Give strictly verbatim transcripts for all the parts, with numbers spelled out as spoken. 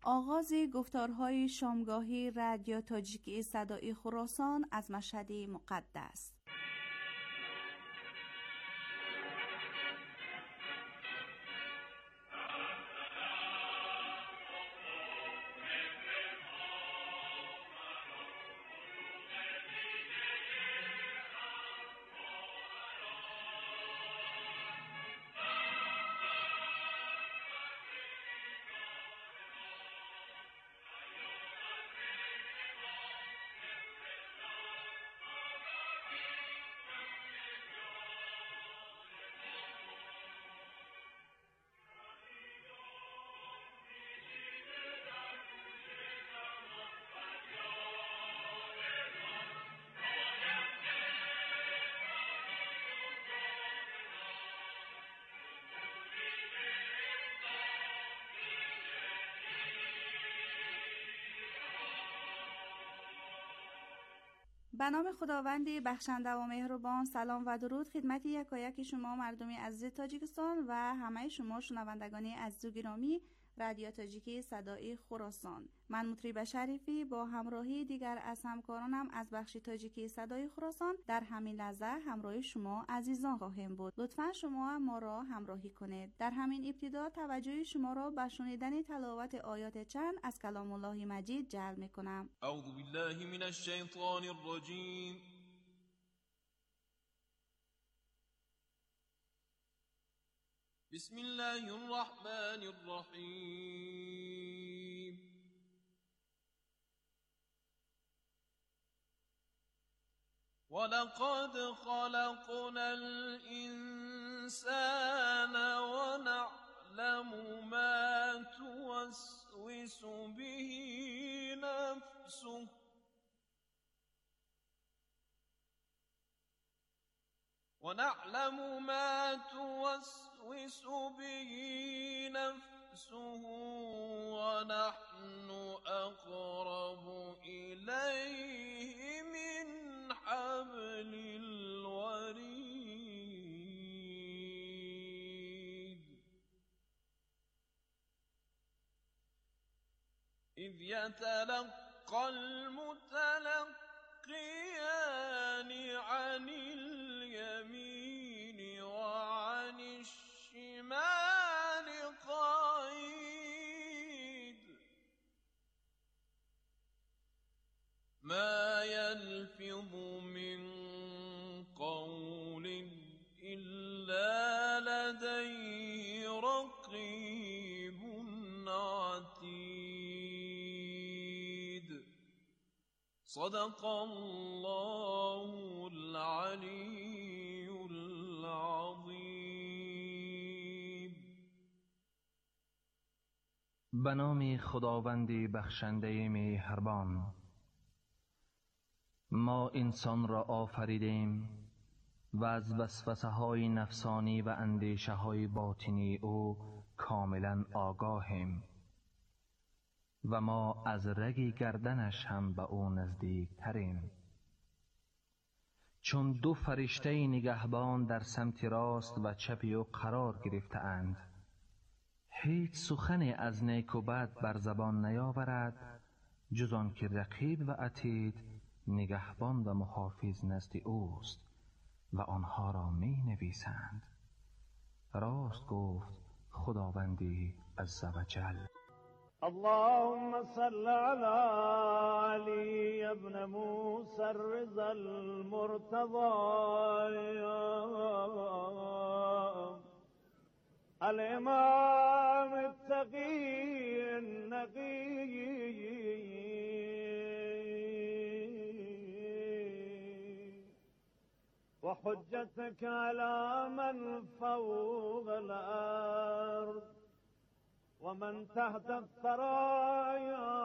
آغاز گفتارهای شامگاهی رادیو تاجیکی صدای خراسان از مشهد مقدس. به نام خداوند بخشنده و مهربان. سلام و درود خدمت یکایک شما مردم عزیز تاجیکستان و همه شما شنوندگان عزیز و گرامی رادیو تاجیکی صدای خراسان. من مطرب شریفی با همراهی دیگر از همکارانم از بخش تاجیکی صدای خراسان در همین لحظه همراه شما عزیزان خواهیم بود. لطفا شما ما را همراهی کنید. در همین ابتدا توجه شما را به شنیدن تلاوت آیات چند از کلام الله مجید جلب می‌کنم. اعوذ بالله من الشیطان الرجیم. بسم الله الرحمن الرحیم. ولقد خلقنا الإنسان ونعلم ما توسوس به نفسه ونعلم ما توسوس به نفسه ونحن أقرب إليه من حبل الوريد إذ يتلقى المتلقيان عن اليمين وعن الشمال قعيد ما يلفظ من قول إلا لديه رقيب عتيد صدق الله العلي العظیم. به نام خداوند بخشنده مهربان. ما انسان را آفریدیم و از وسوسه های نفسانی و اندیشه های باطنی او کاملا آگاهیم و ما از رگ گردنش هم به او نزدیک تریم. چون دو فرشته نگهبان در سمت راست و چپ او قرار گرفته اند، هیچ سخن از نیک و بد بر زبان نیاورد جز آن که رقیب و عتید نگهبان و محافظ نزد اوست و آنها را می نویسند. راست گفت خداوندی عزوجل. اللهم صل على علي ابن موسى الرضا المرتضى الإمام التقي النقي وحجتك على من فوق الأرض ومن تحت الثرايا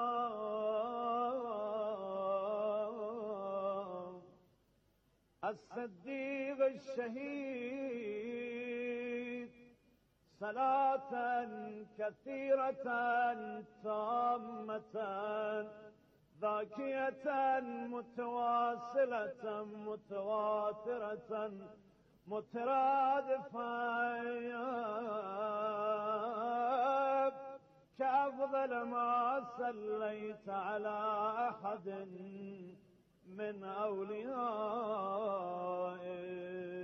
الصديق الشهيد صلاة كثيرة تامة ذاكية متواصلة متواترة مترادفة كأفضل ما صليت على أحد من أوليائك.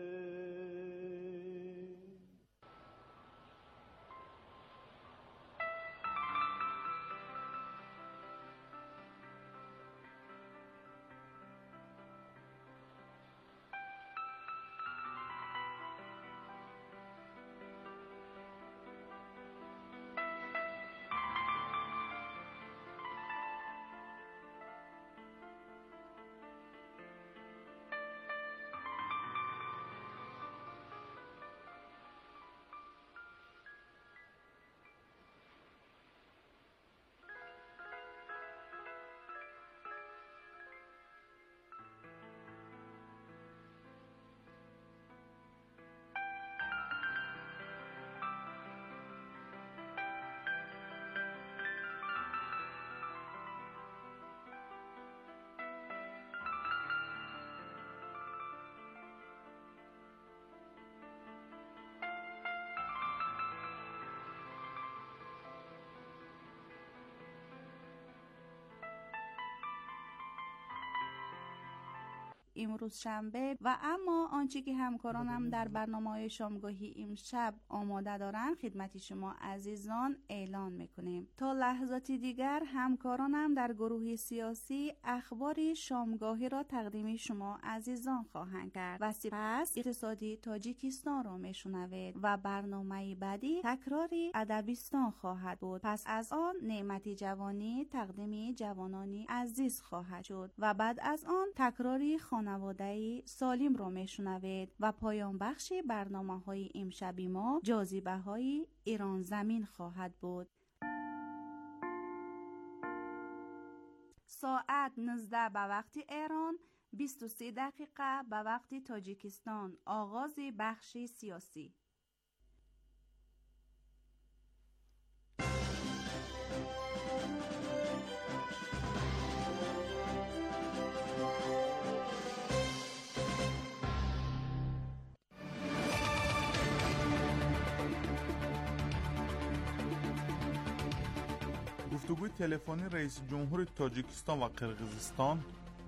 امروز شنبه و اما آنچه که همکارانم در برنامه شامگاهی امشب آماده دارند خدمت شما عزیزان اعلان میکنیم. تا لحظاتی دیگر همکارانم در گروه سیاسی اخبار شامگاهی را تقدیم شما عزیزان خواهند کرد و سپس اقتصادی تاجیکستان را میشنوید و برنامه بعدی تکراری ادبیستان خواهد بود. پس از آن نعمت جوانی تقدیم جوانانی عزیز خواهد شد و بعد از آن تکراری خانواده‌ای سالم را میشنوید و پایان بخش برنامه‌های امشبی ما جاذبه‌های ایران زمین خواهد بود. ساعت نوزده به وقت ایران، بیست و سه دقیقه به وقت تاجیکستان. آغاز بخش سیاسی. گفتگوی تلفنی رئیس جمهور تاجیکستان و قرقیزستان.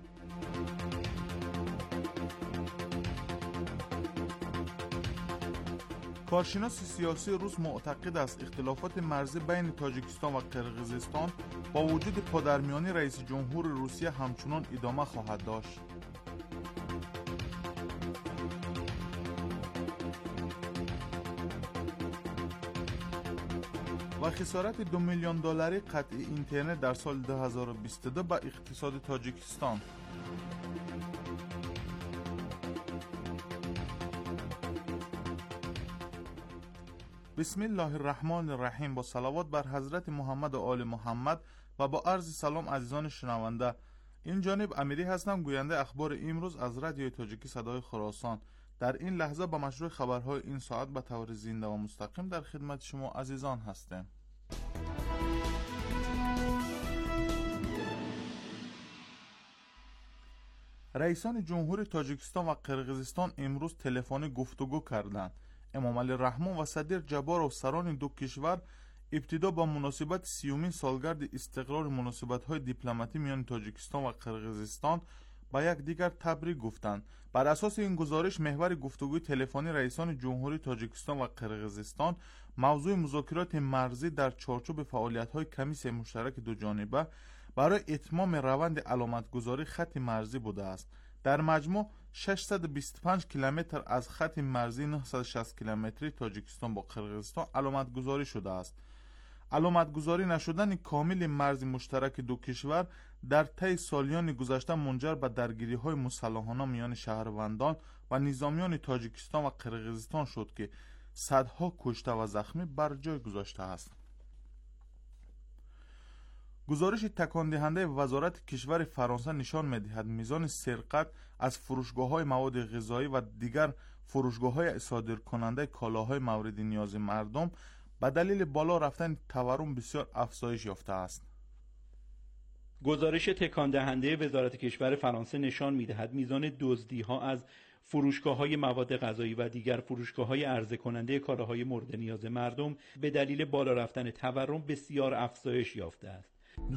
کارشناس سیاسی روس معتقد است اختلافات مرزی بین تاجیکستان و قرقیزستان با وجود پادرمیانی رئیس جمهور روسیه همچنان ادامه خواهد داشت. و خسارت دو میلیون دلاری قطع اینترنت در سال دو هزار و بیست و دو به اقتصاد تاجیکستان. بسم الله الرحمن الرحیم. با صلوات بر حضرت محمد و آل محمد و با عرض سلام عزیزان شنونده. این جانب امیری هستم، گوینده اخبار امروز از رادیوی تاجیکی صدای خراسان. در این لحظه با مشروع خبرهای این ساعت به طور زنده و مستقیم در خدمت شما عزیزان هستیم. رئیسان جمهور تاجیکستان و قرقیزستان امروز تلفنی گفتگو کردند. امام علی رحمان و صدر جبار و سران دو کشور ابتدا با مناسبت سیومین سالگرد استقرار مناسبت‌های دیپلماتی میان تاجیکستان و قرقیزستان با یک دیگر تبریک گفتند. بر اساس این گزارش محور گفتگوی تلفنی رئیسان جمهوری تاجیکستان و قرقیزستان موضوع مذاکرات مرزی در چارچوب فعالیت‌های کمیسیون مشترک دو جانبه برای اتمام روند علامتگذاری خط مرزی بوده است. در مجموع ششصد و بیست و پنج کیلومتر از خط مرزی نهصد و شصت کیلومتری تاجیکستان با قرقیزستان علامتگذاری شده است. علامتگذاری نشدن کامل مرز مشترک دو کشور در طی سالیان گذشته منجر به درگیری‌های مسلحانه میان شهروندان و نظامیان تاجیکستان و قرقیزستان شد که صدها کشته و زخمی بر جای گذاشته است. گزارش تکان دهنده وزارت کشور فرانسه نشان می‌دهد میزان سرقت از فروشگاه‌های مواد غذایی و دیگر فروشگاه‌های صادرکننده کالاهای مورد نیاز مردم به دلیل بالا رفتن تورم بسیار افزایش یافته است. گزارش تکان دهنده وزارت کشور فرانسه نشان می‌دهد میزان دزدی‌ها از فروشگاه‌های مواد غذایی و دیگر فروشگاه‌های عرضه کننده کالاهای مورد نیاز مردم به دلیل بالا رفتن تورم بسیار افزایش یافته است.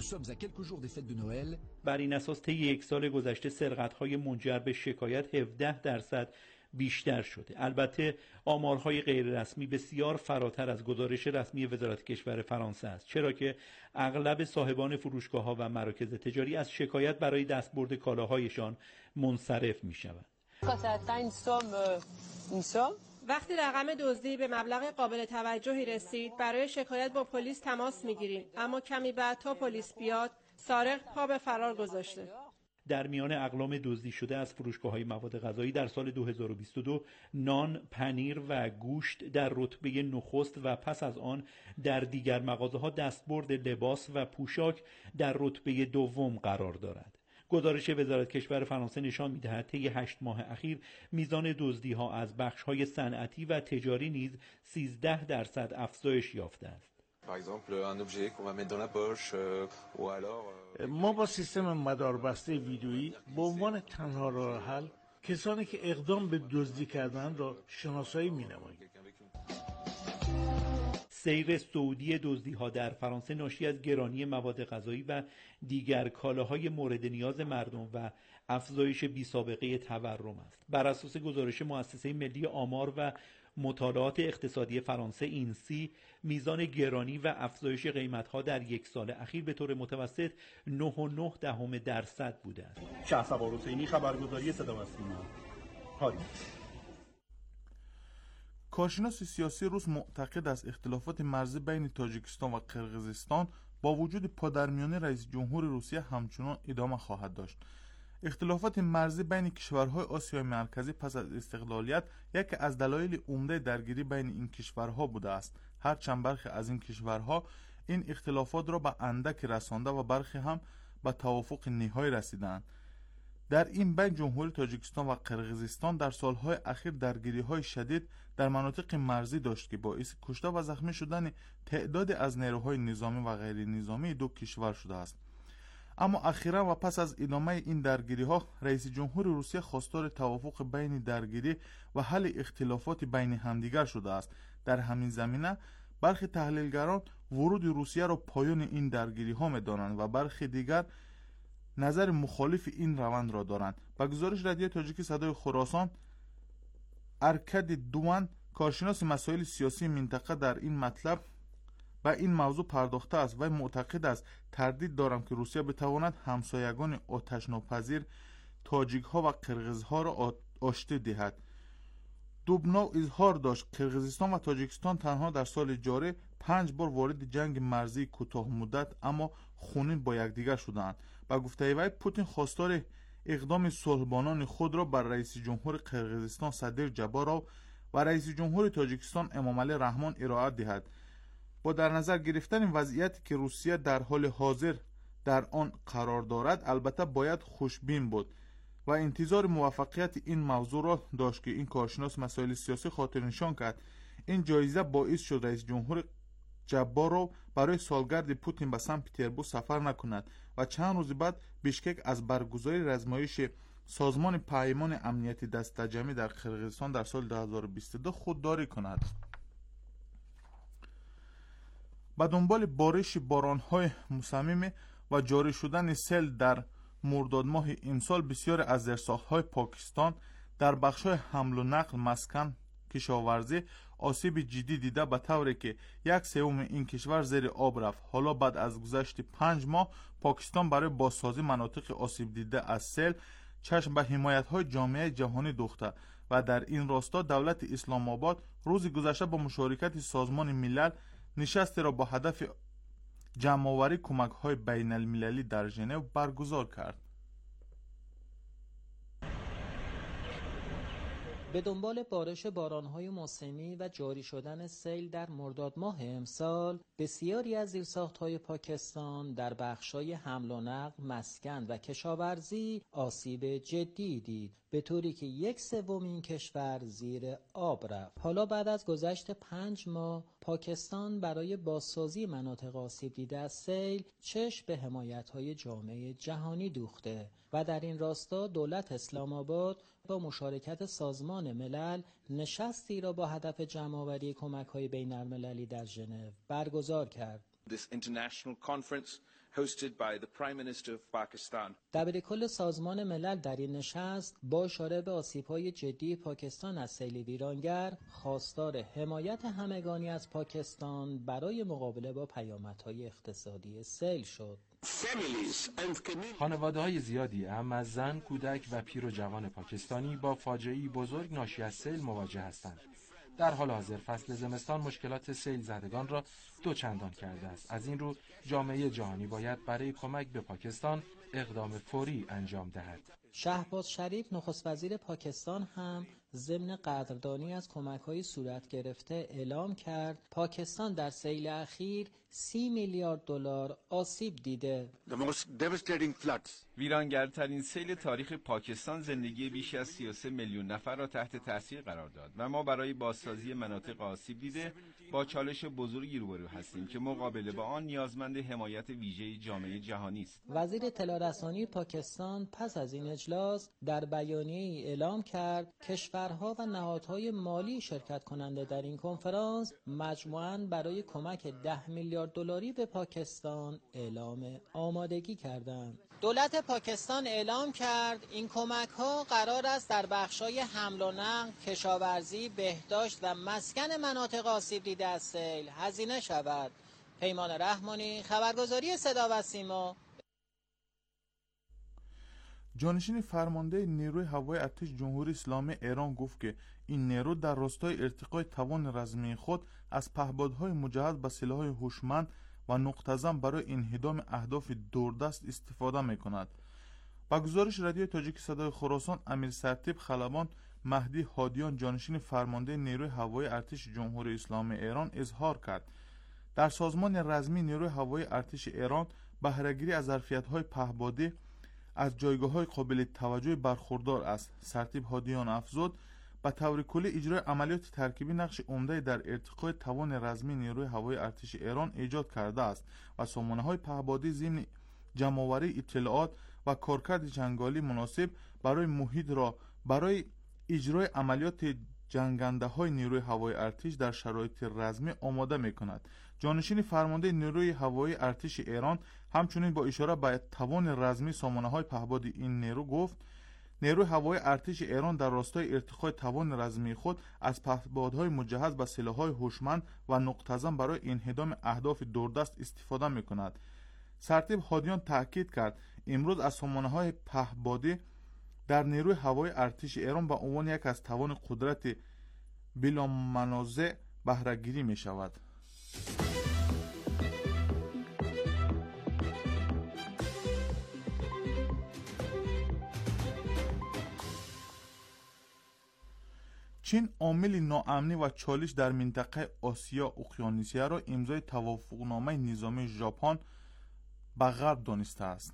بر این اساس طی یک سال گذشته سرقت‌های منجر به شکایت هفده درصد بیشتر شده. البته آمارهای غیر رسمی بسیار فراتر از گزارش رسمی وزارت کشور فرانسه است، چرا که اغلب صاحبان فروشگاه‌ها و مراکز تجاری از شکایت برای دستبرد کالاهایشان منصرف می‌شوند. وقتی رقم دزدی به مبلغ قابل توجهی رسید، برای شکایت با پلیس تماس می‌گیریم، اما کمی بعد تا پلیس بیاد، سارق پا به فرار گذاشته. در میان اقلام دزدی شده از فروشگاه‌های مواد غذایی در سال دو هزار و بیست و دو نان، پنیر و گوشت در رتبه نخست و پس از آن در دیگر مغازه‌ها دستبرد لباس و پوشاک در رتبه دوم قرار دارد. گزارش وزارت کشور فرانسه نشان می‌دهد طی هشت ماه اخیر میزان دزدی‌ها از بخش‌های صنعتی و تجاری نیز سیزده درصد افزایش یافته است. ما با سیستم مداربسته ویدیویی به عنوان تنها راه حل کسانی که اقدام به دزدی کردن را شناسایی می‌نماییم. سیر سعودی دزدی‌ها در فرانسه ناشی از گرانی مواد غذایی و دیگر کالاهای مورد نیاز مردم و افزایش بی‌سابقه تورم است. بر اساس گزارش مؤسسه ملی آمار و مطالعات اقتصادی فرانسه اینسی، میزان گرانی و افزایش قیمت‌ها در یک سال اخیر به طور متوسط نه و نه دهم درصد بوده است. شهرسوار حسینی، خبرگزاری صدا و سیما، پاریس. کارشناس سیاسی روس معتقد است اختلافات مرزی بین تاجیکستان و قرقیزستان با وجود پادرمیانی رئیس جمهور روسیه همچنان ادامه خواهد داشت. اختلافات مرزی بین کشورهای آسیای مرکزی پس از استقلالیت یکی از دلایل عمده درگیری بین این کشورها بوده است، هرچند برخی از این کشورها این اختلافات را به اندک رسانده و برخی هم به توافق نهایی رسیدند. در این بین جمهوری تاجیکستان و قرقیزستان در سالهای اخیر درگیری‌های شدید در مناطق مرزی داشت که باعث کشته و زخمی شدن تعدادی از نیروهای نظامی و غیر نظامی دو کشور شده است. اما اخیراً و پس از ادامه این درگیری‌ها رئیس جمهور روسیه خواستار توافق بین درگیری و حل اختلافات بین همدیگر شده است. در همین زمینه برخی تحلیلگران ورود روسیه را پایان این درگیری‌ها می‌دانند و برخی دیگر نظر مخالف این روند را دارند. با گزارش رادیو تاجیکی صدای خراسان، ارکد دوان کارشناس مسائل سیاسی منطقه در این مطلب و این موضوع پرداخته است و معتقد است تردید دارم که روسیه بتواند همسایگان آتش‌ناپذیر تاجیک ها و قرقیز ها را آشتی دهد. دوبنو اظهار داشت قرقیزستان و تاجیکستان تنها در سال جاری پنج بار وارد جنگ مرزی کوتاه مدت اما خونین با یکدیگر شدند. با گفته وی پوتین خواستار اقدام صلح‌بانان خود را بر رئیس جمهور قرقیزستان صدر جباروف و رئیس جمهور تاجیکستان امامعلی رحمان ارائه دهد. با در نظر گرفتن وضعیتی که روسیه در حال حاضر در آن قرار دارد، البته باید خوشبین بود و انتظار موفقیت این موضوع را داشت که این کارشناس مسائل سیاسی خاطر نشان کرد این جایزه باعث شد رئیس جمهور جباروف برای سالگرد پوتین به سن پترزبورگ سفر نکند و چند روز بعد بیشکک از برگزاری رزمایش سازمان پیمان امنیتی دست جمعی در قرقیزستان در سال دو هزار و بیست و دو خودداری کند. با دنبال بارش باران‌های مصمم و جاری شدن سیل در مرداد ماه امسال، بسیار از زیرساخت‌های پاکستان در بخش‌های حمل و نقل، مسکن، کشاورزی آسیب جدی دیده، به طوری که یک سوم این کشور زیر آب رفت. حالا بعد از گذشت پنج ماه پاکستان برای بازسازی مناطق آسیب دیده از سیل چشم به حمایت‌های جامعه جهانی دوخته و در این راستا دولت اسلام آباد روز گذشته با مشارکت سازمان ملل نشستی را با هدف جمع‌آوری کمک‌های بین المللی در ژنو برگزار کرد. به دنبال بارش باران‌های موسمی و جاری شدن سیل در مرداد ماه امسال، بسیاری از زیرساخت‌های پاکستان در بخش‌های حمل و نقل، مسکن و کشاورزی آسیب جدی دید، به طوری که یک سوم این کشور زیر آب رفت. حالا بعد از گذشت پنج ماه پاکستان برای بازسازی مناطق آسیب دیده از سیل چشم به حمایت‌های جامعه جهانی دوخته و در این راستا دولت اسلام آباد با مشارکت سازمان ملل نشستی را با هدف جمع‌آوری کمک‌های بین‌المللی در ژنو برگزار کرد. This international conference hosted by the Prime Minister of Pakistan. دبیر کل سازمان ملل در این نشست با اشاره به آسیب‌های جدی پاکستان از سیل ویرانگر خواستار حمایت همگانی از پاکستان برای مقابله با پیامدهای اقتصادی سیل شد. خانواده‌های زیادی اهم از زن، کودک و پیر و جوان پاکستانی با فاجعه‌ای بزرگ ناشی از سیل مواجه هستند. در حال حاضر فصل زمستان مشکلات سیل زدگان را دو چندان کرده است. از این رو جامعه جهانی باید برای کمک به پاکستان اقدام فوری انجام دهد. شهباز شریف نخست وزیر پاکستان هم ضمن قدردانی از کمک‌های صورت گرفته اعلام کرد پاکستان در سیل اخیر سی میلیارد دلار آسیب دیده. ویرانگرترین سیل تاریخ پاکستان زندگی بیش از سی و سه میلیون نفر را تحت تاثیر قرار داد و ما برای بازسازی مناطق آسیب دیده با چالش بزرگی روبرو هستیم که مقابله با آن نیازمند حمایت ویژه جامعه جهانی است. وزیر اطلاع رسانی پاکستان پس از این اجلاس در بیانیه‌ای اعلام کرد کشورها و نهادهای مالی شرکت کننده در این کنفرانس مجموعاً برای کمک ده میلیارد دلاری به پاکستان اعلام آمادگی کردند. دولت پاکستان اعلام کرد این کمک‌ها قرار است در بخش‌های حمل و نقل، کشاورزی، بهداشت و مسکن مناطق آسیب دیده از سیل هزینه شود. پیمان رحمانی، خبرگزاری صدا و سیما. جانشین فرمانده نیروی هوایی ارتش جمهوری اسلامی ایران گفت که این نیرو در راستای ارتقای توان رزمی خود از پهپادهای مجهز به سلاح‌های هوشمند و نقطه‌زن برای انهدام اهداف دوردست استفاده می‌کند. با گزارش رادیو تاجیک صدای خراسان، امیر سرتیپ خلبان مهدی هادیان جانشین فرمانده نیروی هوایی ارتش جمهوری اسلامی ایران اظهار کرد در سازمان رزمی نیروی هوایی ارتش ایران بهره‌گیری از ظرفیت‌های پهپادی از جایگاه‌های قابل توجه برخوردار است. سرتیپ هادیان افزود به طور کلی اجرای عملیات ترکیبی نقش عمده در ارتقای توان رزمی نیروی هوایی ارتش ایران ایجاد کرده است و سامانه‌های پهپادی ضمن جمع‌آوری اطلاعات و کارکرد جنگالی مناسب برای محیط را برای اجرای عملیات جنگنده‌های نیروی هوایی ارتش در شرایط رزمی آماده می‌کند. جانشین فرمانده نیروی هوایی ارتش ایران همچنین با اشاره به توان رزمی سامانه‌های پهپادی این نیرو گفت نیروی هوایی ارتش ایران در راستای ارتقای توان رزمی خود از پهپادهای مجهز به سلاح‌های هوشمند و نقطه‌زن برای انهدام اهداف دوردست استفاده می‌کند. سرتیپ هادیان تاکید کرد امروز از سامانه‌های پهپادی در نیروی هوایی ارتش ایران به عنوان یک از توان قدرت بلا منازع بهره‌گیری می‌شود. چین عامل ناامنی و چالش در منطقه آسیا اقیانوسیه را امضای توافقنامه نظامی ژاپن به غرب دانسته است.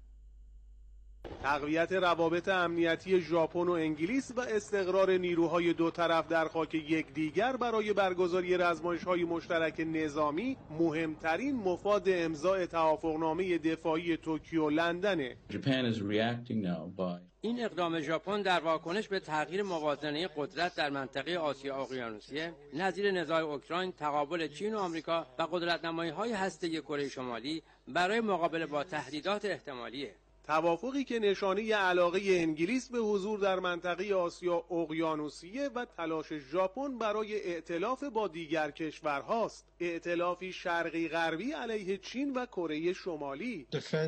تقویت روابط امنیتی ژاپن و انگلیس و استقرار نیروهای دو طرف در خاک یکدیگر برای برگزاری رزمایش‌های مشترک نظامی مهمترین مفاد امضای توافقنامه دفاعی توکیو لندن. این اقدام ژاپن در واکنش به تغییر موازنه قدرت در منطقه آسیا اقیانوسیه نظیر نزاع اوکراین، تقابل چین و آمریکا و قدرت‌نمایی‌های هسته‌ای کره شمالی برای مقابله با تهدیدات احتمالیه. توافقی که نشانه علاقه انگلیس به حضور در منطقه آسیا اقیانوسیه و تلاش ژاپن برای ائتلاف با دیگر کشورهاست. ائتلافی شرقی غربی علیه چین و کره شمالی.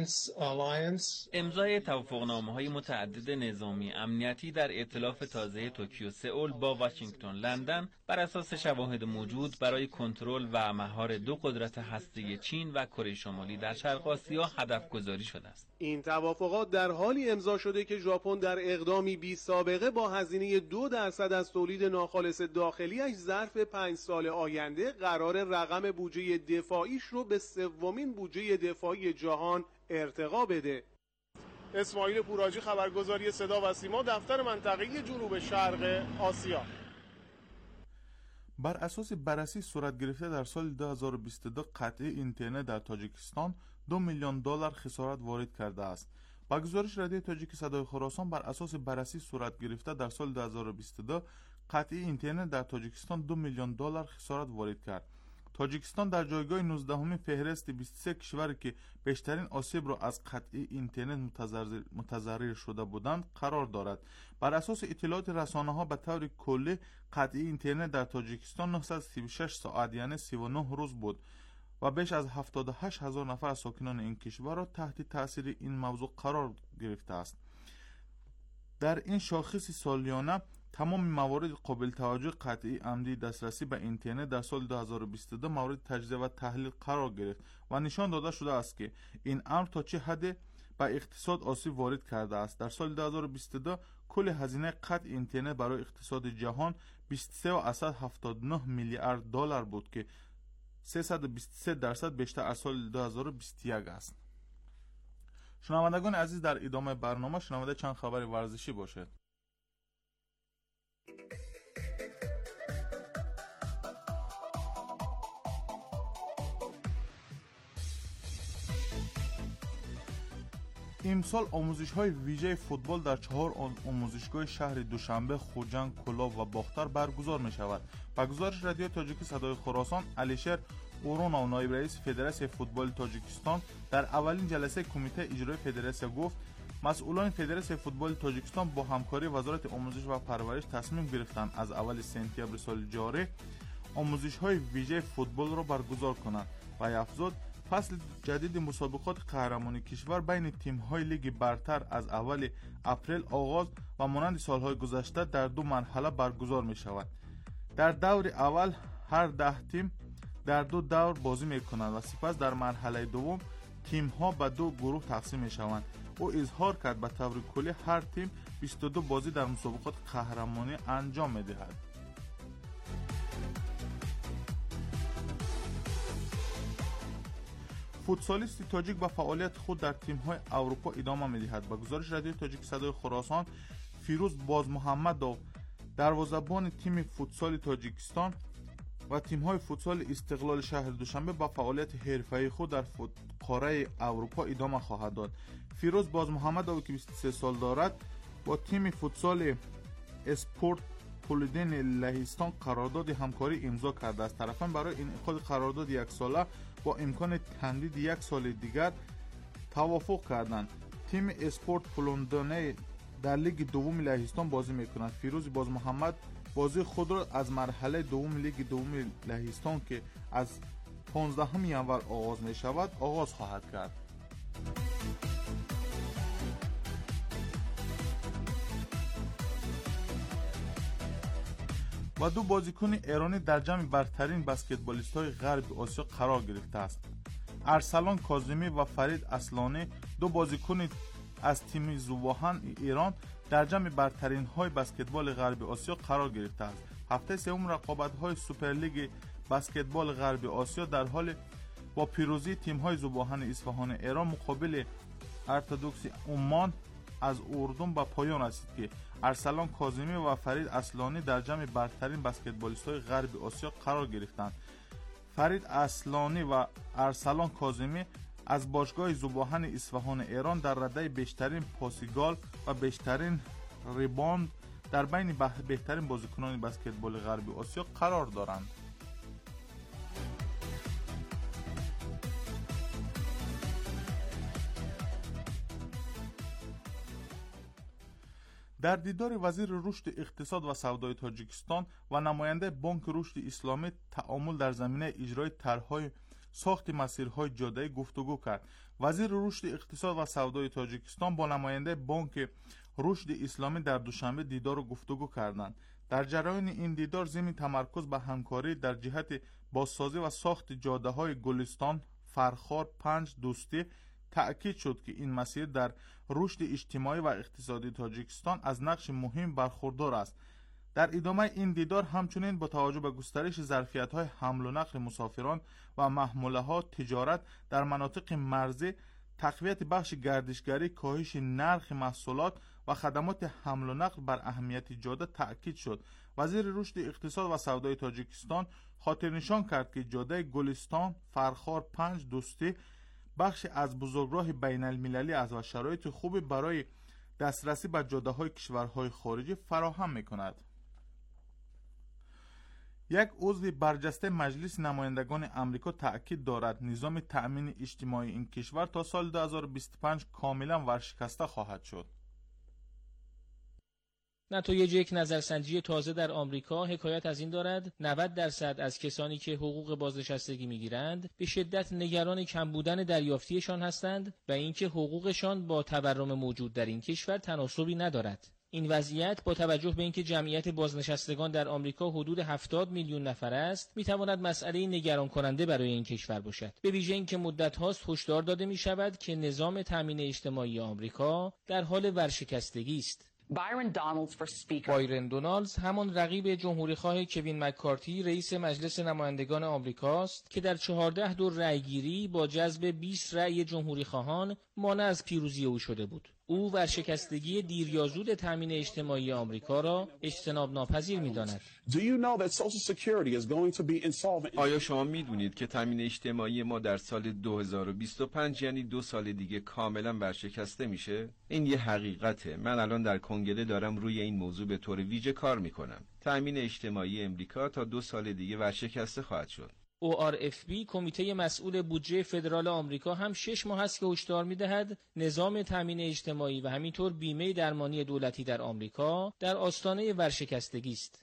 امضای توافقنامه‌های متعدد نظامی امنیتی در ائتلاف تازه توکیو سئول با واشنگتن لندن بر اساس شواهد موجود برای کنترل و مهار دو قدرت هسته‌ای چین و کره شمالی در شرق آسیا هدف گذاری شده است. این توافقات در حالی امضا شده که ژاپن در اقدامی بی سابقه با هزینه دو درصد از تولید ناخالص داخلیش ظرف پنج سال آینده قرار رقم بودجه دفاعیش رو به سومین بودجه دفاعی جهان ارتقا بده. اسماعیل پوراجی، خبرگزاری صدا و سیما، دفتر منطقه‌ای جنوب شرق آسیا. بر اساس بررسی صورت گرفته در سال دو هزار و بیست و دو قطعی اینترنت در تاجیکستان دو میلیون دلار خسارت وارد کرده است. با گزارش رادیو تاجیک صدای خراسان، بر اساس بررسی صورت گرفته در سال دو هزار و بیست و دو قطعی اینترنت در تاجیکستان دو میلیون دلار خسارت وارد کرد. تاجیکستان در جایگاه نوزدهمین فهرست بیست و سه کشوری که بیشترین آسیب را از قطعی اینترنت متضرر شده بودند قرار دارد. بر اساس اطلاعات رسانه‌ها به طور کلی قطعی اینترنت در تاجیکستان نهصد و سی و شش ساعت یعنی سی و نه روز بود و بیش از هفتاد و هشت هزار نفر از ساکنان این کشور را تحت تاثیر این موضوع قرار گرفته است. در این شاخص سالیانه تمام موارد قابل توجه قطعی عمدی دسترسی به اینترنت در سال دو هزار و بیست و دو مورد تجزیه و تحلیل قرار گرفت و نشان داده شده است که این امر تا چه حد به اقتصاد آسیب وارد کرده است. در سال دو هزار و بیست و دو کل هزینه قطع اینترنت برای اقتصاد جهان بیست و سه و هفتاد و نه میلیارد دلار بود که سیصد و بیست و سه درصد بیشتر از سال دو هزار و بیست و یک است. شنوندگان عزیز، در ادامه برنامه شنونده چند خبر ورزشی باشد. امسال آموزش های ویژه فوتبال در چهار آموزشگاه شهر دوشنبه، خوجند، کلاب و باختر برگزار می شود. با گزارش رادیو تاجیک صدای خراسان، علیشیر اورونا، نایب رئیس فدراسیون فوتبال تاجیکستان، در اولین جلسه کمیته اجرایی فدراسیون گفت مسئولان فدراسیون فوتبال تاجیکستان با همکاری وزارت آموزش و پرورش تصمیم گرفتند از اول سپتامبر سال جاری آموزش های ویژه فوتبال را برگزار کنند و افزود فصل جدید مسابقات قهرمانی کشور بین تیم‌های لیگ برتر از اول اپریل آغاز و مانند سال‌های گذشته در دو مرحله برگزار می‌شود. در دور اول هر ده تیم در دو دور بازی می‌کنند و سپس در مرحله دوم تیم‌ها به دو گروه تقسیم می‌شوند. او اظهار کرد به طور کلی هر تیم بیست و دو بازی در مسابقات قهرمانی انجام می‌دهد. فوتسالیست تاجیک با فعالیت خود در تیم‌های اروپا ادامه می‌دهد. با گزارش رادیو تاجیک صدای خراسان، فیروز بازمحمدov دروازه‌بان تیم فوتسال تاجیکستان و تیم‌های فوتسال استقلال شهر دوشنبه با فعالیت حرفه‌ای خود در قاره اروپا ادامه خواهد داد. فیروز بازمحمدov که بیست و سه سال دارد با تیم فوتسال اسپورت پولدین لهستان قرارداد همکاری امضا کرده است. طرفان برای انعقاد قرارداد یک ساله با امکان تمدید یک سال دیگر توافق کردند. تیم اسپورت پولدین در لیگ دوم لهستان بازی می‌کند. فیروز بازمحمد بازی خود را از مرحله دوم لیگ دوم لهستان که از پانزدهم ژانویه آغاز می‌شود آغاز خواهد کرد. و دو بازیکن ایرانی در جمع برترین بسکتبالیست‌های غرب آسیا قرار گرفته است. ارسلان کاظمی و فرید اصلانی دو بازیکن از تیم زوباهن ایران در جمع برترین های بسکتبال غرب آسیا قرار گرفته است. هفته سوم رقابت‌های سوپرلیگ بسکتبال غرب آسیا در حال با پیروزی تیم‌های زوباهن اصفهان ایران مقابل ارتدوکس عمان از اردن به پایان رسید که ارسلان کاظمی و فرید اصلانی در جمع برترین بسکتبالیست‌های غرب آسیا قرار گرفتند. فرید اصلانی و ارسلان کاظمی از باشگاه زوباهن اصفهان ایران در رده بیشترین پاسگال و بیشترین ریباند در بین بهترین بازیکنان بسکتبال غرب آسیا قرار دارند. در دیدار وزیر رشد اقتصاد و سودای تاجیکستان و نماینده بانک رشد اسلامی تعامل در زمینه اجرای طرح‌های ساخت مسیرهای جاده‌ای گفتگو کرد. وزیر رشد اقتصاد و سودای تاجیکستان با نماینده بانک رشد اسلامی در دوشنبه دیدار و گفتگو کردند. در جریان این دیدار ضمن تمرکز به همکاری در جهت بازسازی و ساخت جاده‌های گلستان، فرخار، پنج، دوستی تأکید شد که این مسیر در رشد اجتماعی و اقتصادی تاجیکستان از نقش مهم برخوردار است. در ادامه این دیدار همچنین با توجه به گسترش ظرفیت‌های حمل و نقل مسافران و محموله‌ها، تجارت در مناطق مرزی، تقویت بخش گردشگری، کاهش نرخ محصولات و خدمات حمل و نقل بر اهمیت جاده تأکید شد. وزیر رشد اقتصاد و سودای تاجیکستان خاطر نشان کرد که جاده گلستان فرخار پنج دوستی بخش از بزرگراه بین المللی است و شرایط خوبی برای دسترسی به جاده های کشورهای خارجی فراهم می کند. یک عضو برجسته مجلس نمایندگان امریکا تأکید دارد نظام تأمین اجتماعی این کشور تا سال دو هزار و بیست و پنج کاملا ورشکسته خواهد شد. نتایج یک نظرسنجی تازه در آمریکا حکایت از این دارد نود درصد از کسانی که حقوق بازنشستگی میگیرند به شدت نگران کم بودن دریافتیشان هستند و اینکه حقوقشان با تورم موجود در این کشور تناسبی ندارد. این وضعیت با توجه به اینکه جمعیت بازنشستگان در آمریکا حدود هفتاد میلیون نفر است، میتواند مسئله نگران کننده برای این کشور باشد. به ویژه اینکه مدت هاست هشدار داده می شود که نظام تامین اجتماعی آمریکا در حال ورشکستگی است. بایرن دونالدز همان رقیب جمهوریخواه کوین مککارتی رئیس مجلس نمایندگان آمریکاست که در چهارده دور رأیگیری با جذب بیست رأی جمهوریخواهان مانع از پیروزی او شده بود. او ورشکستگی دیر یا زود تامین اجتماعی آمریکا را اجتناب ناپذیر می‌داند. آیا شما می‌دونید که تامین اجتماعی ما در سال دو هزار و بیست و پنج یعنی دو سال دیگه کاملا ورشکسته میشه؟ این یه حقیقته. من الان در کنگره دارم روی این موضوع به طور ویژه کار می‌کنم. تامین اجتماعی امریکا تا دو سال دیگه ورشکسته خواهد شد. او آر اف بی کمیته مسئول بودجه فدرال آمریکا هم شش ماه است که هشدار می‌دهد نظام تامین اجتماعی و همینطور بیمه درمانی دولتی در آمریکا در آستانه ورشکستگی است.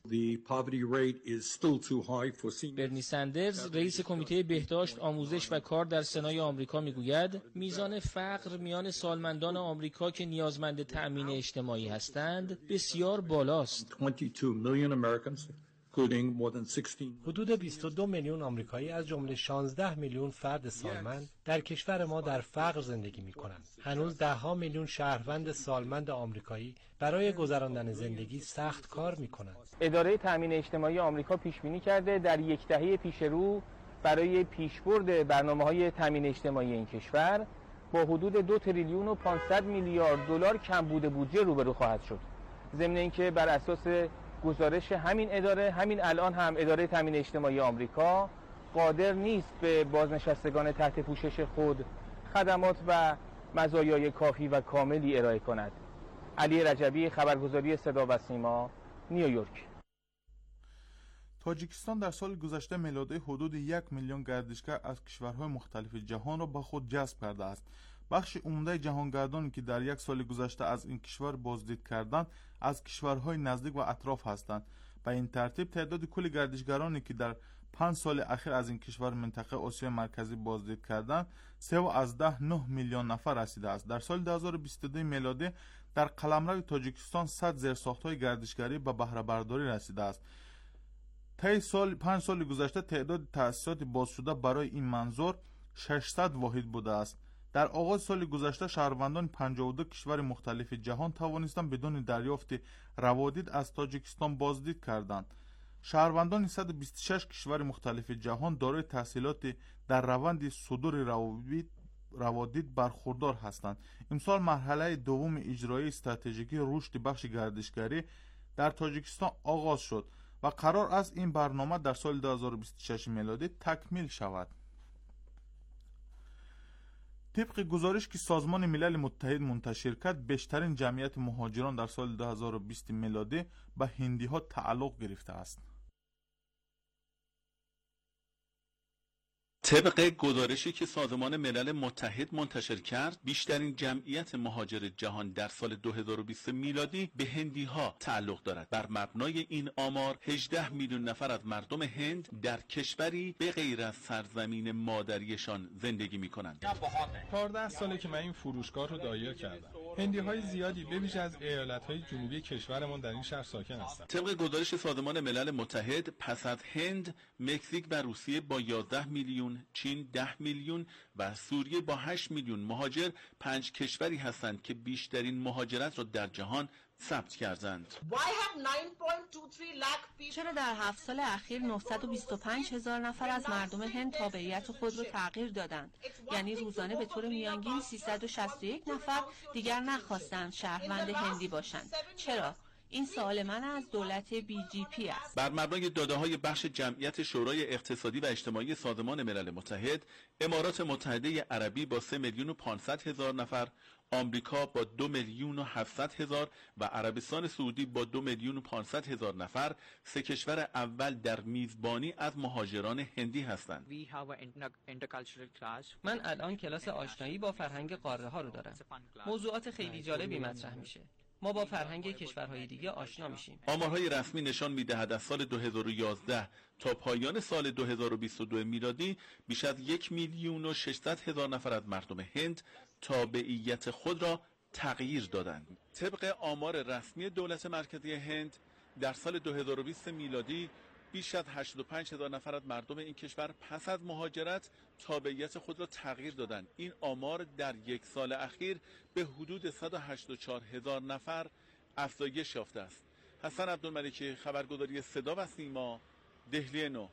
برنی سندرز رئیس کمیته بهداشت، آموزش و کار در سنای آمریکا میگوید میزان فقر میان سالمندان آمریکا که نیازمند تامین اجتماعی هستند بسیار بالاست. حدود بیست و دو میلیون آمریکایی از جمله شانزده میلیون فرد سالمند در کشور ما در فقر زندگی می‌کنند. هنوز ده‌ها میلیون شهروند سالمند آمریکایی برای گذراندن زندگی سخت کار می‌کنند. اداره تامین اجتماعی آمریکا پیش‌بینی کرده در یک دهه پیش رو برای پیشبرد برنامه‌های تامین اجتماعی این کشور با حدود دو تریلیون و پانصد میلیارد دلار کمبود بودجه روبرو خواهد شد. ضمن اینکه بر اساس گزارش همین اداره همین الان هم اداره تامین اجتماعی آمریکا قادر نیست به بازنشستگان تحت پوشش خود خدمات و مزایای کافی و کاملی ارائه کند. علی رجبی، خبرگزاری صدا و سیما، نیویورک. تاجیکستان در سال گذشته میلادی حدود یک میلیون گردشگر از کشورهای مختلف جهان را به خود جذب کرده است. بخش عمده جهانگردانی که در یک سال گذشته از این کشور بازدید کردند از کشورهای نزدیک و اطراف هستند. به این ترتیب تعداد کل گردشگرانی که در پنج سال اخیر از این کشور منطقه آسیای مرکزی بازدید کردند سه و از ده نه میلیون نفر رسیده است. در سال دو هزار و بیست و دو میلادی در قلمرو تاجیکستان صد زیرساخت‌های گردشگری به بهره برداری رسیده است. طی سال پنج سال گذشته تعداد تأسیسات باز شده برای این منظور ششصد واحد بوده است. در آغاز سال گذشته شهروندان پنجاه و دو کشور مختلف جهان توانستند بدون دریافت روادید از تاجیکستان بازدید کردند. شهروندان صد و بیست و شش کشور مختلف جهان دارای تحصیلات در روند صدور روادید روادید برخوردار هستند. امسال مرحله دوم اجرایی استراتژیک رشد بخش گردشگری در تاجیکستان آغاز شد و قرار است این برنامه در سال دو هزار و بیست و شش میلادی تکمیل شود. طبق گزارش که سازمان ملل متحد منتشر کرد بیشترین جمعیت مهاجران در سال دو هزار و بیست میلادی به هندی ها تعلق گرفته است. طبق گزارشی که سازمان ملل متحد منتشر کرد بیشترین جمعیت مهاجر جهان در سال دو هزار و بیست میلادی به هندی ها تعلق دارد. بر مبنای این آمار هجده میلیون نفر از مردم هند در کشوری به غیر از سرزمین مادریشان زندگی می کنند. چهارده ساله که من این فروشگاه رو دایر کردم. هندی های زیادی به ویژه از ایالت های جنوبی کشورمان در این شهر ساکن هستند. طبق گزارش سازمان ملل متحد پس از هند، مکزیک و روسیه با یازده میلیون، چین ده میلیون و سوریه با هشت میلیون مهاجر پنج کشوری هستند که بیشترین مهاجرت را در جهان ثبت کردند. چرا در هفت سال اخیر نهصد و بیست و پنج هزار نفر از مردم هند تابعیت خود را تغییر دادند؟ یعنی روزانه به طور میانگین سیصد و شصت و یک نفر دیگر نخواستند شهروند هندی باشند. چرا؟ این سوال من از دولت بی جی پی است. بر مبنای داده‌های بخش جمعیت شورای اقتصادی و اجتماعی سازمان ملل متحد، امارات متحده عربی با سه میلیون و پانصد هزار نفر، آمریکا با دو میلیون و هفتصد هزار و عربستان سعودی با دو میلیون و پانصد هزار نفر سه کشور اول در میزبانی از مهاجران هندی هستند. من الان کلاس آشنایی با فرهنگ قاره ها رو دارم. موضوعات خیلی جالبی مطرح میشه. ما با فرهنگ کشورهای دیگه آشنا میشیم. آمارهای رسمی نشان میدهد از سال دو هزار و یازده تا پایان سال دو هزار و بیست و دو میلادی بیش از یک میلیون و ششصد هزار نفر از مردم هند تابعیت خود را تغییر دادند. طبق آمار رسمی دولت مرکزی هند در سال دو هزار و بیست میلادی بیش از هشتاد و پنج هزار نفر از مردم این کشور پس از مهاجرت تابعیت خود را تغییر دادند. این آمار در یک سال اخیر به حدود صد و هشتاد و چهار هزار نفر افزایش یافته است. حسن عبدالملکی، خبرگزاری صدا و سیما، دهلی نو.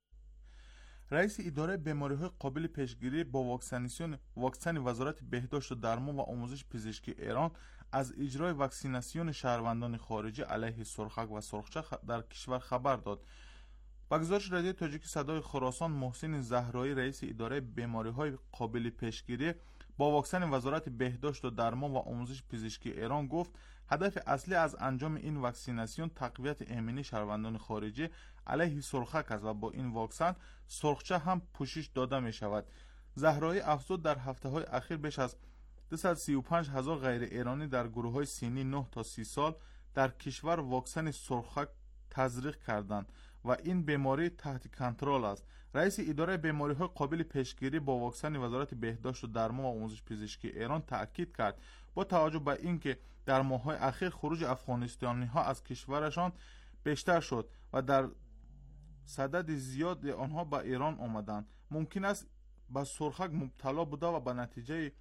رئیس اداره بیماری‌های قابل پیشگیری با واکسیناسیون واکسن وزارت بهداشت و درمان و آموزش پزشکی ایران از اجرای واکسیناسیون شهروندان خارجی علیه سرخک و سرخچه در کشور خبر داد. با گزارش رادیو تاجیک صدای خراسان، محسن زهرایی رئیس اداره بیماری‌های قابل پیشگیری با واکسن وزارت بهداشت و درمان و آموزش پزشکی ایران گفت هدف اصلی از انجام این واکسیناسیون تقویت ایمنی شهروندان خارجی علیه سرخک است و با این واکسن سرخچه هم پوشش داده می شود. زهرایی افزود در هفته های اخیر بیش از دویست و سی و پنج هزار غیر ایرانی در گروه های سنی نه تا سی سال در کشور واکسن سرخک تزریق کردند و این بیماری تحت کنترل است. رئیس اداره بیماری های قابل پیشگیری با واکسن وزارت بهداشت و درمان و آموزش پزشکی ایران تاکید کرد با توجه به اینکه در ماه‌های اخیر خروج افغانستانی ها از کشورشان بیشتر شد و در صدد زیاد آنها به ایران آمدند، ممکن است به سرخک مبتلا بوده و به نتیجه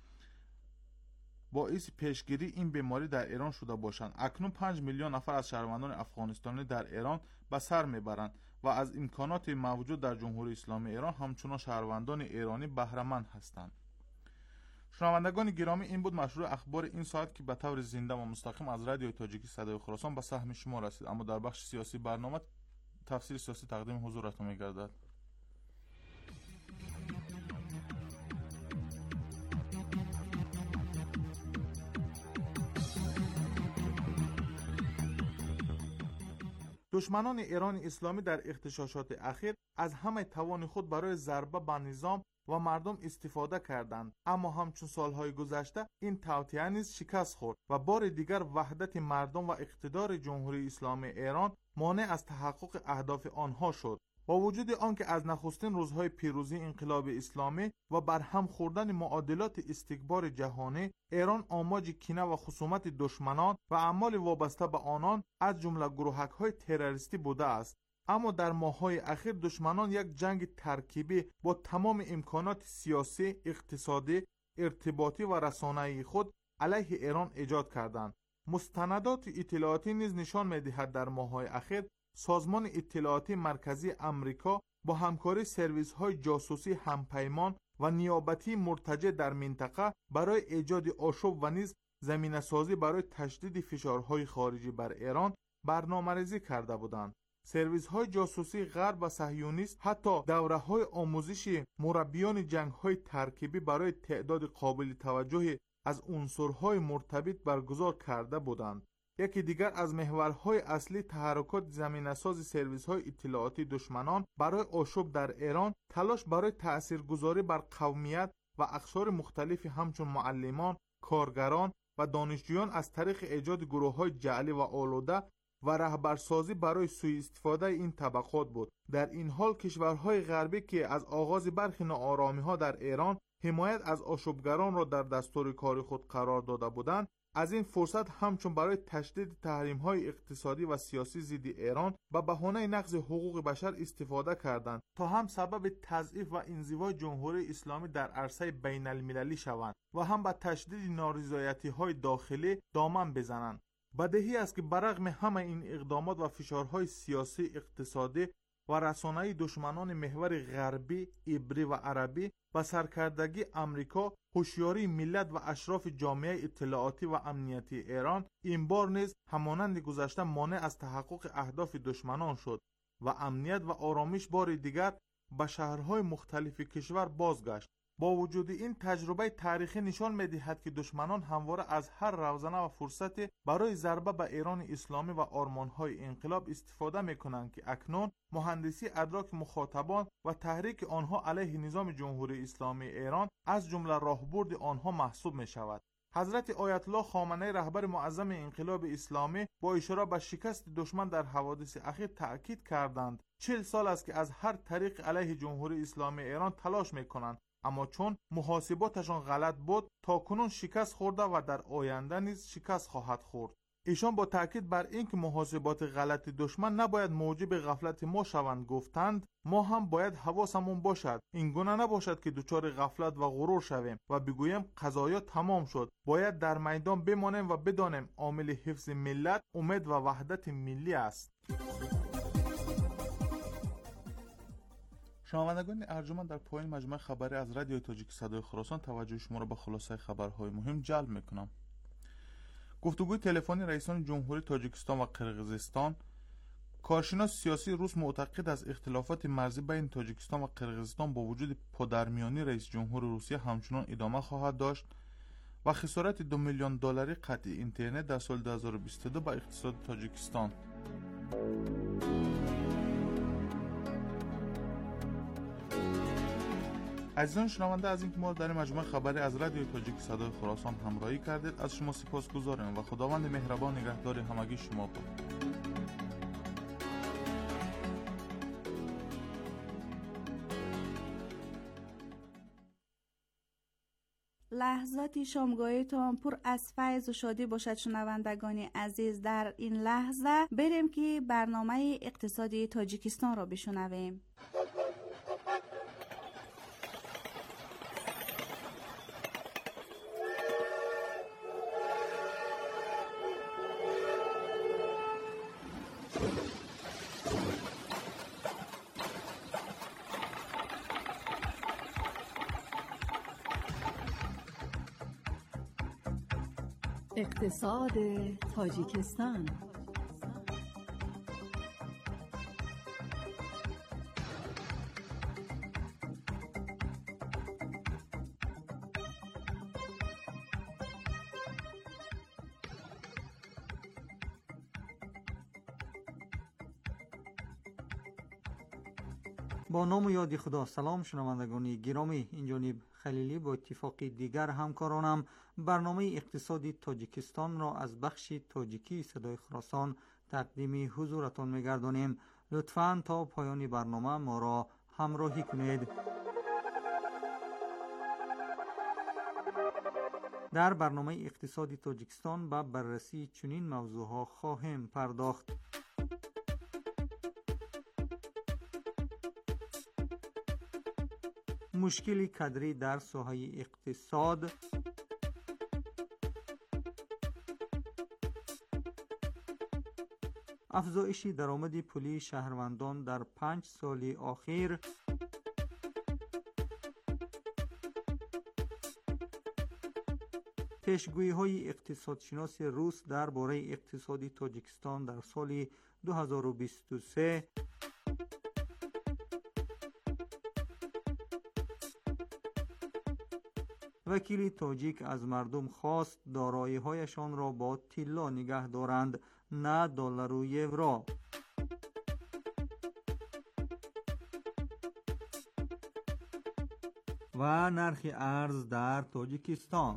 باعث پیشگیری این بیماری در ایران شده باشند. اکنون پنج میلیون نفر از شهروندان افغانستانی در ایران به سر میبرند و از امکانات موجود در جمهوری اسلامی ایران همچنان شهروندان ایرانی بهره مند هستند. شنوندگان گرامی، این بود مشروع اخبار این ساعت که به طور زنده و مستقیم از رادیو تاجیکی صدای خراسان به سهم شما رسید. اما در بخش سیاسی برنامه تفسیر سیاسی تقدیم حضورتون می‌گردد. دشمنان ایران اسلامی در اغتشاشات اخیر از همه توان خود برای ضربه به نظام و مردم استفاده کردند، اما همچون سالهای گذشته این توطئه نیز شکست خورد و بار دیگر وحدت مردم و اقتدار جمهوری اسلامی ایران مانع از تحقق اهداف آنها شد. با وجود آنکه از نخستین روزهای پیروزی انقلاب اسلامی و برهم خوردن معادلات استکبار جهانی، ایران آماج کینه و خصومت دشمنان و اعمال وابسته به آنان از جمله گروهک‌های تروریستی بوده است، اما در ماه‌های اخیر دشمنان یک جنگ ترکیبی با تمام امکانات سیاسی، اقتصادی، ارتباطی و رسانه‌ای خود علیه ایران ایجاد کردند. مستندات اطلاعاتی نیز نشان می‌دهد در ماه‌های اخیر سازمان اطلاعاتی مرکزی امریکا با همکاری سرویس‌های جاسوسی همپیمان و نیابتی مرتجع در منطقه برای ایجاد آشوب و نیز زمینه‌سازی برای تشدید فشارهای خارجی بر ایران برنامه‌ریزی کرده بودند. سرویس‌های جاسوسی غرب و صهیونیست حتی دوره‌های آموزشی مربیان جنگ‌های ترکیبی برای تعداد قابل توجهی از عنصرهای مرتبط برگزار کرده بودند. یکی دیگر از محورهای اصلی تحرکات زمینه‌ساز سرویس‌های اطلاعاتی دشمنان برای آشوب در ایران، تلاش برای تأثیرگذاری بر قومیت و اقشار مختلفی همچون معلمان، کارگران و دانشجویان از طریق ایجاد گروه‌های جعلی و آلوده و رهبرسازی برای سوء استفاده این طبقات بود. در این حال کشورهای غربی که از آغاز برخی ناآرامی‌ها در ایران حمایت از آشوبگران را در دستور کار خود قرار داده بودند، از این فرصت همچون برای تشدید تحریم‌های اقتصادی و سیاسی ضد ایران به بهانه نقض حقوق بشر استفاده کردند تا هم سبب تضعیف و انزوای جمهوری اسلامی در عرصه بین المللی شوند و هم به تشدید نارضایتی‌های داخلی دامن بزنند. بدیهی است که برغم همه این اقدامات و فشارهای سیاسی، اقتصادی و رسانه‌ای دشمنان محور غربی، عبری و عربی با سرکردگی امریکا هوشیاری ملت و اشراف جامعه اطلاعاتی و امنیتی ایران این بار نیز همانند گذشته مانع از تحقق اهداف دشمنان شد و امنیت و آرامش بار دیگر به شهرهای مختلف کشور بازگشت. با وجود این تجربه تاریخی نشان می‌دهد که دشمنان همواره از هر روزنه و فرصتی برای ضربه به ایران اسلامی و آرمان‌های انقلاب استفاده می‌کنند که اکنون مهندسی ادراک مخاطبان و تحریک آنها علیه نظام جمهوری اسلامی ایران از جمله راهبرد آنها محسوب می‌شود. حضرت آیت الله خامنه‌ای رهبر معظم انقلاب اسلامی با اشاره به شکست دشمن در حوادث اخیر تأکید کردند چهل سال است که از هر طریق علیه جمهوری اسلامی ایران تلاش می‌کنند، اما چون محاسباتشان غلط بود تا کنون شکست خورده و در آینده نیز شکست خواهد خورد. ایشان با تاکید بر اینکه محاسبات غلط دشمن نباید موجب غفلت ما شوند گفتند ما هم باید حواسمون باشد این گونه نباشد که دچار غفلت و غرور شویم و بگوییم قضایا تمام شد. باید در میدان بمانیم و بدانیم عامل حفظ ملت امید و وحدت ملی است. شنوندگان ارجمند، در پایان مجموعه خبری از رادیو تاجیک صدای خراسان توجه شما را به خلاصه خبرهای مهم جلب میکنم. گفتگوی تلفنی رئیسان جمهوری تاجیکستان و قرقیزستان. کارشناس سیاسی روس معتقد از اختلافات مرزی بین تاجیکستان و قرقیزستان با وجود پادرمیانی رئیس جمهور روسیه همچنان ادامه خواهد داشت و خسارت دو میلیون دلاری قطع اینترنت در سال دو هزار و بیست و دو به اقتصاد تاجیکستان. عزیزان شنونده، از اینکه ما در مجموعه خبری از رادیو تاجیک صدای خراسان همراهی کردید از شما سپاسگزارم و خداوند مهربان نگهدار همگی شما باد. لحظات شامگاهیتان پر از فیض و شادی باشد شنوندگان عزیز. در این لحظه بریم که برنامه اقتصادی تاجیکستان را بشنویم. اقتصاد تاجیکستان. با نام و یاد خدا. سلام شنوندگان گرامی، این جانب خلیلی با اتفاق دیگر همکارانم برنامه اقتصادی تاجیکستان را از بخش تاجیکی صدای خراسان تقدیم حضورتان می‌گردانیم. لطفاً تا پایان برنامه ما را همراهی کنید. در برنامه اقتصادی تاجیکستان به بررسی چنین موضوعها خواهیم پرداخت. مشکل کدری در ساحه اقتصاد، افزایش درآمد پولی شهروندان در پنج سال اخیر، پیشگویی‌های اقتصادشناس روس درباره اقتصاد تاجیکستان در سال دو هزار و بیست و سه، وکیل تاجیک از مردم خواست دارایی‌هایشان را با طلا نگه دارند نه دلار و یورو. و نرخ ارز در تاجیکستان.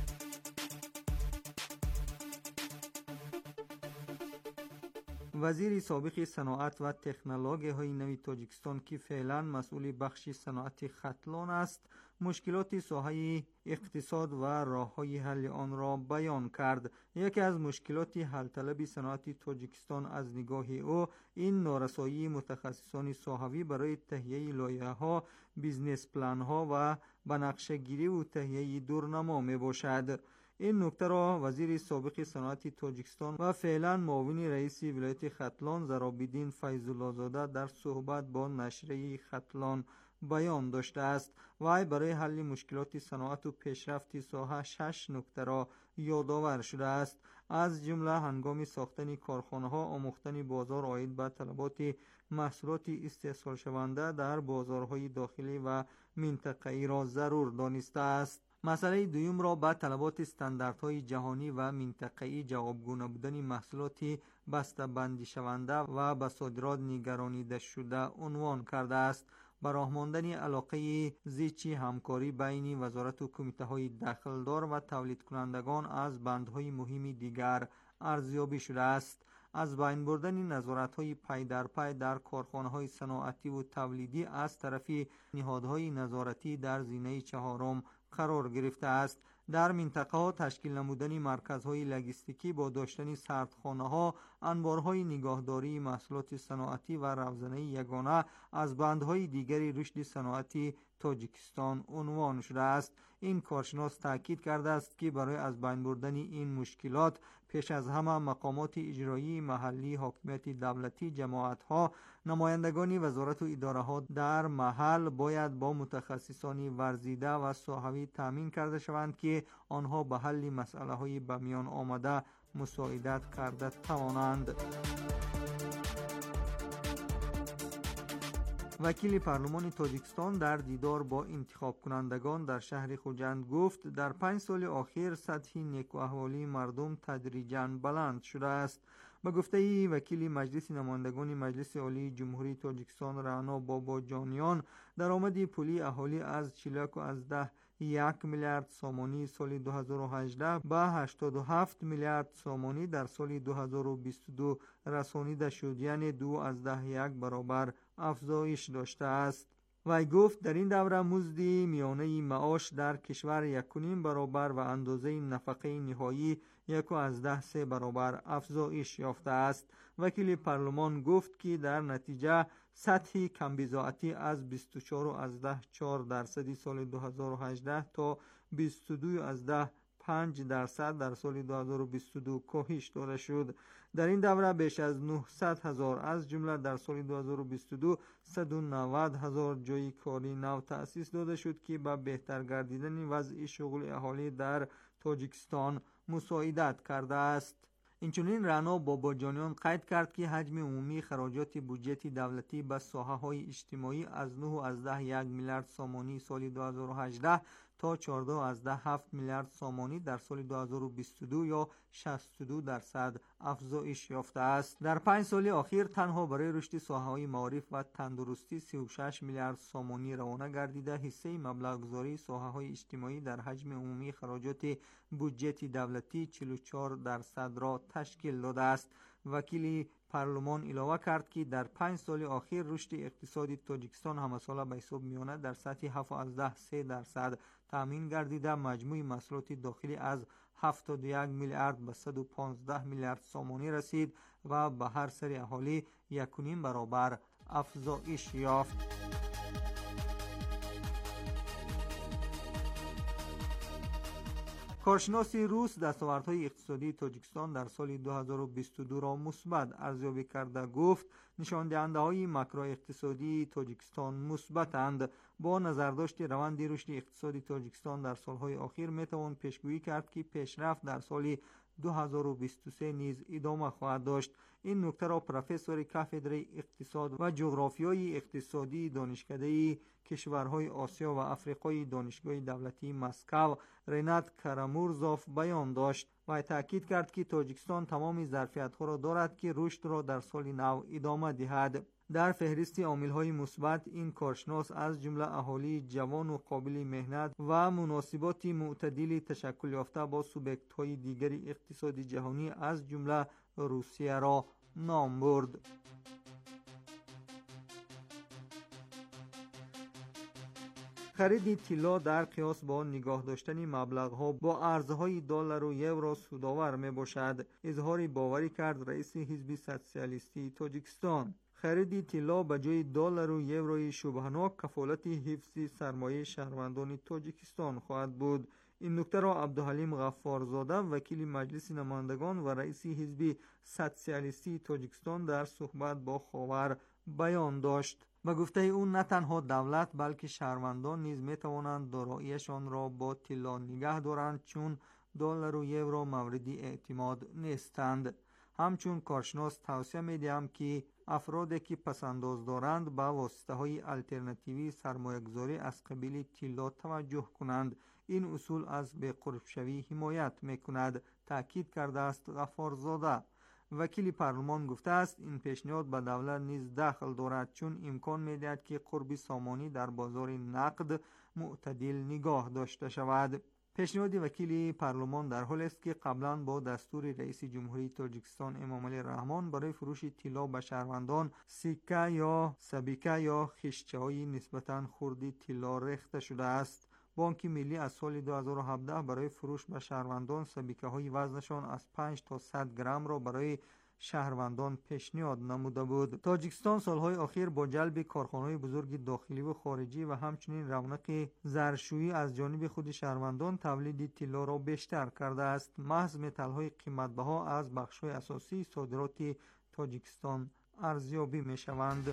وزیر سابق صنعت و تکنولوژی‌های نوی تاجیکستان که فعلا مسئول بخش صنعت ختلان است، مشکلات ساحه اقتصاد و راه‌های حل آن را بیان کرد. یکی از مشکلات حل طلب صنعت تاجیکستان از نگاه او این نارسایی متخصصان ساحوی برای تهیه لایحه‌ها، بیزنس پلن‌ها و بنقشه‌گیری و تهیه دورنما میباشد. این نکته را وزیر سابق صنعت تاجیکستان و فعلا معاون رئیس ولایت ختلان زرابیدین فیض‌الله زاده در صحبت با نشریه ختلان بیان داشته است. وی برای حل مشکلات صنعت و پیشرفت ساحه شش نکته را یادآور شده است. از جمله هنگام ساختن کارخانه‌ها آموختن بازار آید به طلبات محصولات استحصال شونده در بازارهای داخلی و منطقه‌ای را ضرور دانسته است. مسئله دویم را به طلبات استانداردهای جهانی و منطقه‌ای جوابگو نبودن محصولات بسته‌بندی شونده و به صادرات نگرانیده شده عنوان کرده است. به راه ماندن علاقه زیچی همکاری بین وزارت و کمیته‌های دخلدار و تولید کنندگان از بندهای مهم دیگر ارزیابی شده است. از بین بردن نظارت‌های پی در پی در کارخانه‌های صنعتی و تولیدی از طرف نهادهای نظارتی در زینه چهارم قرار گرفته است. در منطقه ها تشکیل نمودن مرکزهای لوجستیکی با داشتن سردخانه‌ها، انبارهای نگهداری محصولات صنعتی و روزنه یگانه از بندهای دیگری رشد صنعتی تاجیکستان عنوان شده است. این کارشناس تاکید کرده است که برای از بین بردن این مشکلات پیش از همه مقامات اجرایی محلی، حاکمیت دولتی، جماعت‌ها، نمایندگان وزارت و اداره‌ها در محل باید با متخصصان ورزیده و صحوی تامین کرده شوند که آنها به حل مسئله‌های به میان آمده مساعدت کرده توانند. وکیل پارلمان تاجیکستان در دیدار با انتخاب کنندگان در شهر خوجند گفت در پنج سال اخیر سطح نیکوحوالی مردم تدریجاً بلند شده است. به گفته وکیل مجلس نمایندگان مجلس عالی جمهوری تاجیکستان رانا بابا جانیان، درآمد پولی اهالی از چهل و ده یک میلیارد سامانی سال دو هزار و هجده به هشتاد و هفت میلیارد سامانی در سال دو هزار و بیست و دو رسانیده شد، یعنی دو از ده یک برابر افزایش داشته است. وی گفت در این دوره مزد میانه معاش در کشور یک و نیم برابر و اندازه نفقه نهایی یک از ده سه برابر افزایش یافته است. وکیل پارلمان گفت که در نتیجه سطح کمبضاعتی از بیست و چهار از ده چهار درصدی سال دو هزار و هجده تا بیست و دو از ده پنج درصد در سال دو هزار و بیست و دو کاهش داده شد. در این دوره بیش از نهصد هزار از جمله در سال دو هزار و بیست و دو صد و نود هزار جای کاری نو تأسیس داده شد که به بهتر گردیدن وضع شغل اهالی در تاجیکستان مساعدت کرده است. اینچنین رانا باباجانیان قید کرد که حجم عمومی خراجات بودجه دولتی به ساحه‌های اجتماعی از نه از ده یک میلیارد سامانی سال دو هزار و هجده تا چهارده از ده هفت میلیارد سامانی در سال دو هزار و بیست و دو یا شصت و دو درصد افزایش یافته است. در پنج سال اخیر تنها برای رشد ساحه‌های معارف و تندرستی سی و شش میلیارد سامانی روانه گردیده حصه مبلغ گذاری ساحه‌های اجتماعی در حجم عمومی خراجات بودجه دولتی چهل و چهار درصد را تشکیل داده است. وکیل پارلمان علاوه کرد که در پنج سال اخیر رشد اقتصادی تاجیکستان همساله به حساب میانه در سطح هفت از ده سه درصد تامین گردیده مجموع محصولات داخلی از هفتاد و یک میلیارد به صد و پانزده میلیارد سامانی رسید و به هر سر اهالی یک و نیم برابر افزایش یافت. کارشناس روس دستاوردهای اقتصادی تاجیکستان در سال دو هزار و بیست و دو را مثبت ارزیابی کرده گفت نشان دهنده‌های ماکرو اقتصادی تاجیکستان مثبت‌اند. با نظرداشت روند رشد اقتصادی تاجیکستان در سالهای اخیر میتوان پیشگویی کرد که پیشرفت در سال دو هزار و بیست و سه نیز ادامه خواهد داشت. این نکته را پروفسور کاتدر اقتصاد و جغرافیای اقتصادی دانشکده کشورهای آسیا و افریقای دانشگاه دولتی مسکو رینات کرامورزوف بیان داشت و تاکید کرد که تاجیکستان تمام ظرفیت‌ها را دارد که رشد را در سال نو ادامه دهد. در فهرست عامل‌های مثبت این کارشناس از جمله اهالی جوان و قابل مهنت و مناسبات معتدل تشکل یافته با سوبیکت‌های دیگر اقتصادی جهانی از جمله روسیه را نام برد. خرید طلا در قیاس با نگاه داشتن مبلغ‌ها با ارزهای دلار و یورو سودآور میباشد، اظهار باوری کرد رئیس حزب سوسیالیستی تاجیکستان. خرید طلا به جای دلار و یوروی شبهناک کفالت حفظ سرمایه شهروندان تاجیکستان خواهد بود. این نکته را عبدالحلیم غفارزاده وکیل مجلس نمایندگان و رئیس حزب سوسیالیستی تاجیکستان در صحبت با خاور بیان داشت. به گفته او نه تنها دولت بلکه شهروندان نیز می توانند داراییشان را با طلا نگه دارند، چون دلار و یورو موردی اعتماد نیستند. همچون کارشناس توصیه می دهم که افرادی که پسنداز دارند به واسطه های الटरनेटिव्ی سرمایه گذاری از قبیل طلا توجه کنند. این اصول از بی‌قرب‌شوی حمایت می کند، تاکید کرده است غفارزاده. وکیل پارلمان گفته است این پیشنهاد به دولت نیز دخل دارد، چون امکان می دهد که قرب سامانی در بازار نقد معتدل نگاه داشته شود. پیشنهاد وکیل پارلمان در حالی است که قبلا با دستور رئیس جمهوری تاجیکستان امامعلی رحمان برای فروش طلا به شهروندان سکه یا سبیکه یا خشته‌های نسبتاً خرد طلا ریخته شده است. بانک ملی از سال دو هزار و هفده برای فروش به شهروندان سبیکه های وزنشان از پنج تا صد گرم را برای شهروندان پیشنهاد نموده بود. تاجیکستان سالهای اخیر با جلب کارخانه‌های بزرگ داخلی و خارجی و همچنین رونق زرشویی از جانب خود شهروندان تولید طلا را بیشتر کرده است. محض متال‌های قیمت‌بها از بخش‌های اساسی صادرات تاجیکستان ارزیابی می‌شوند.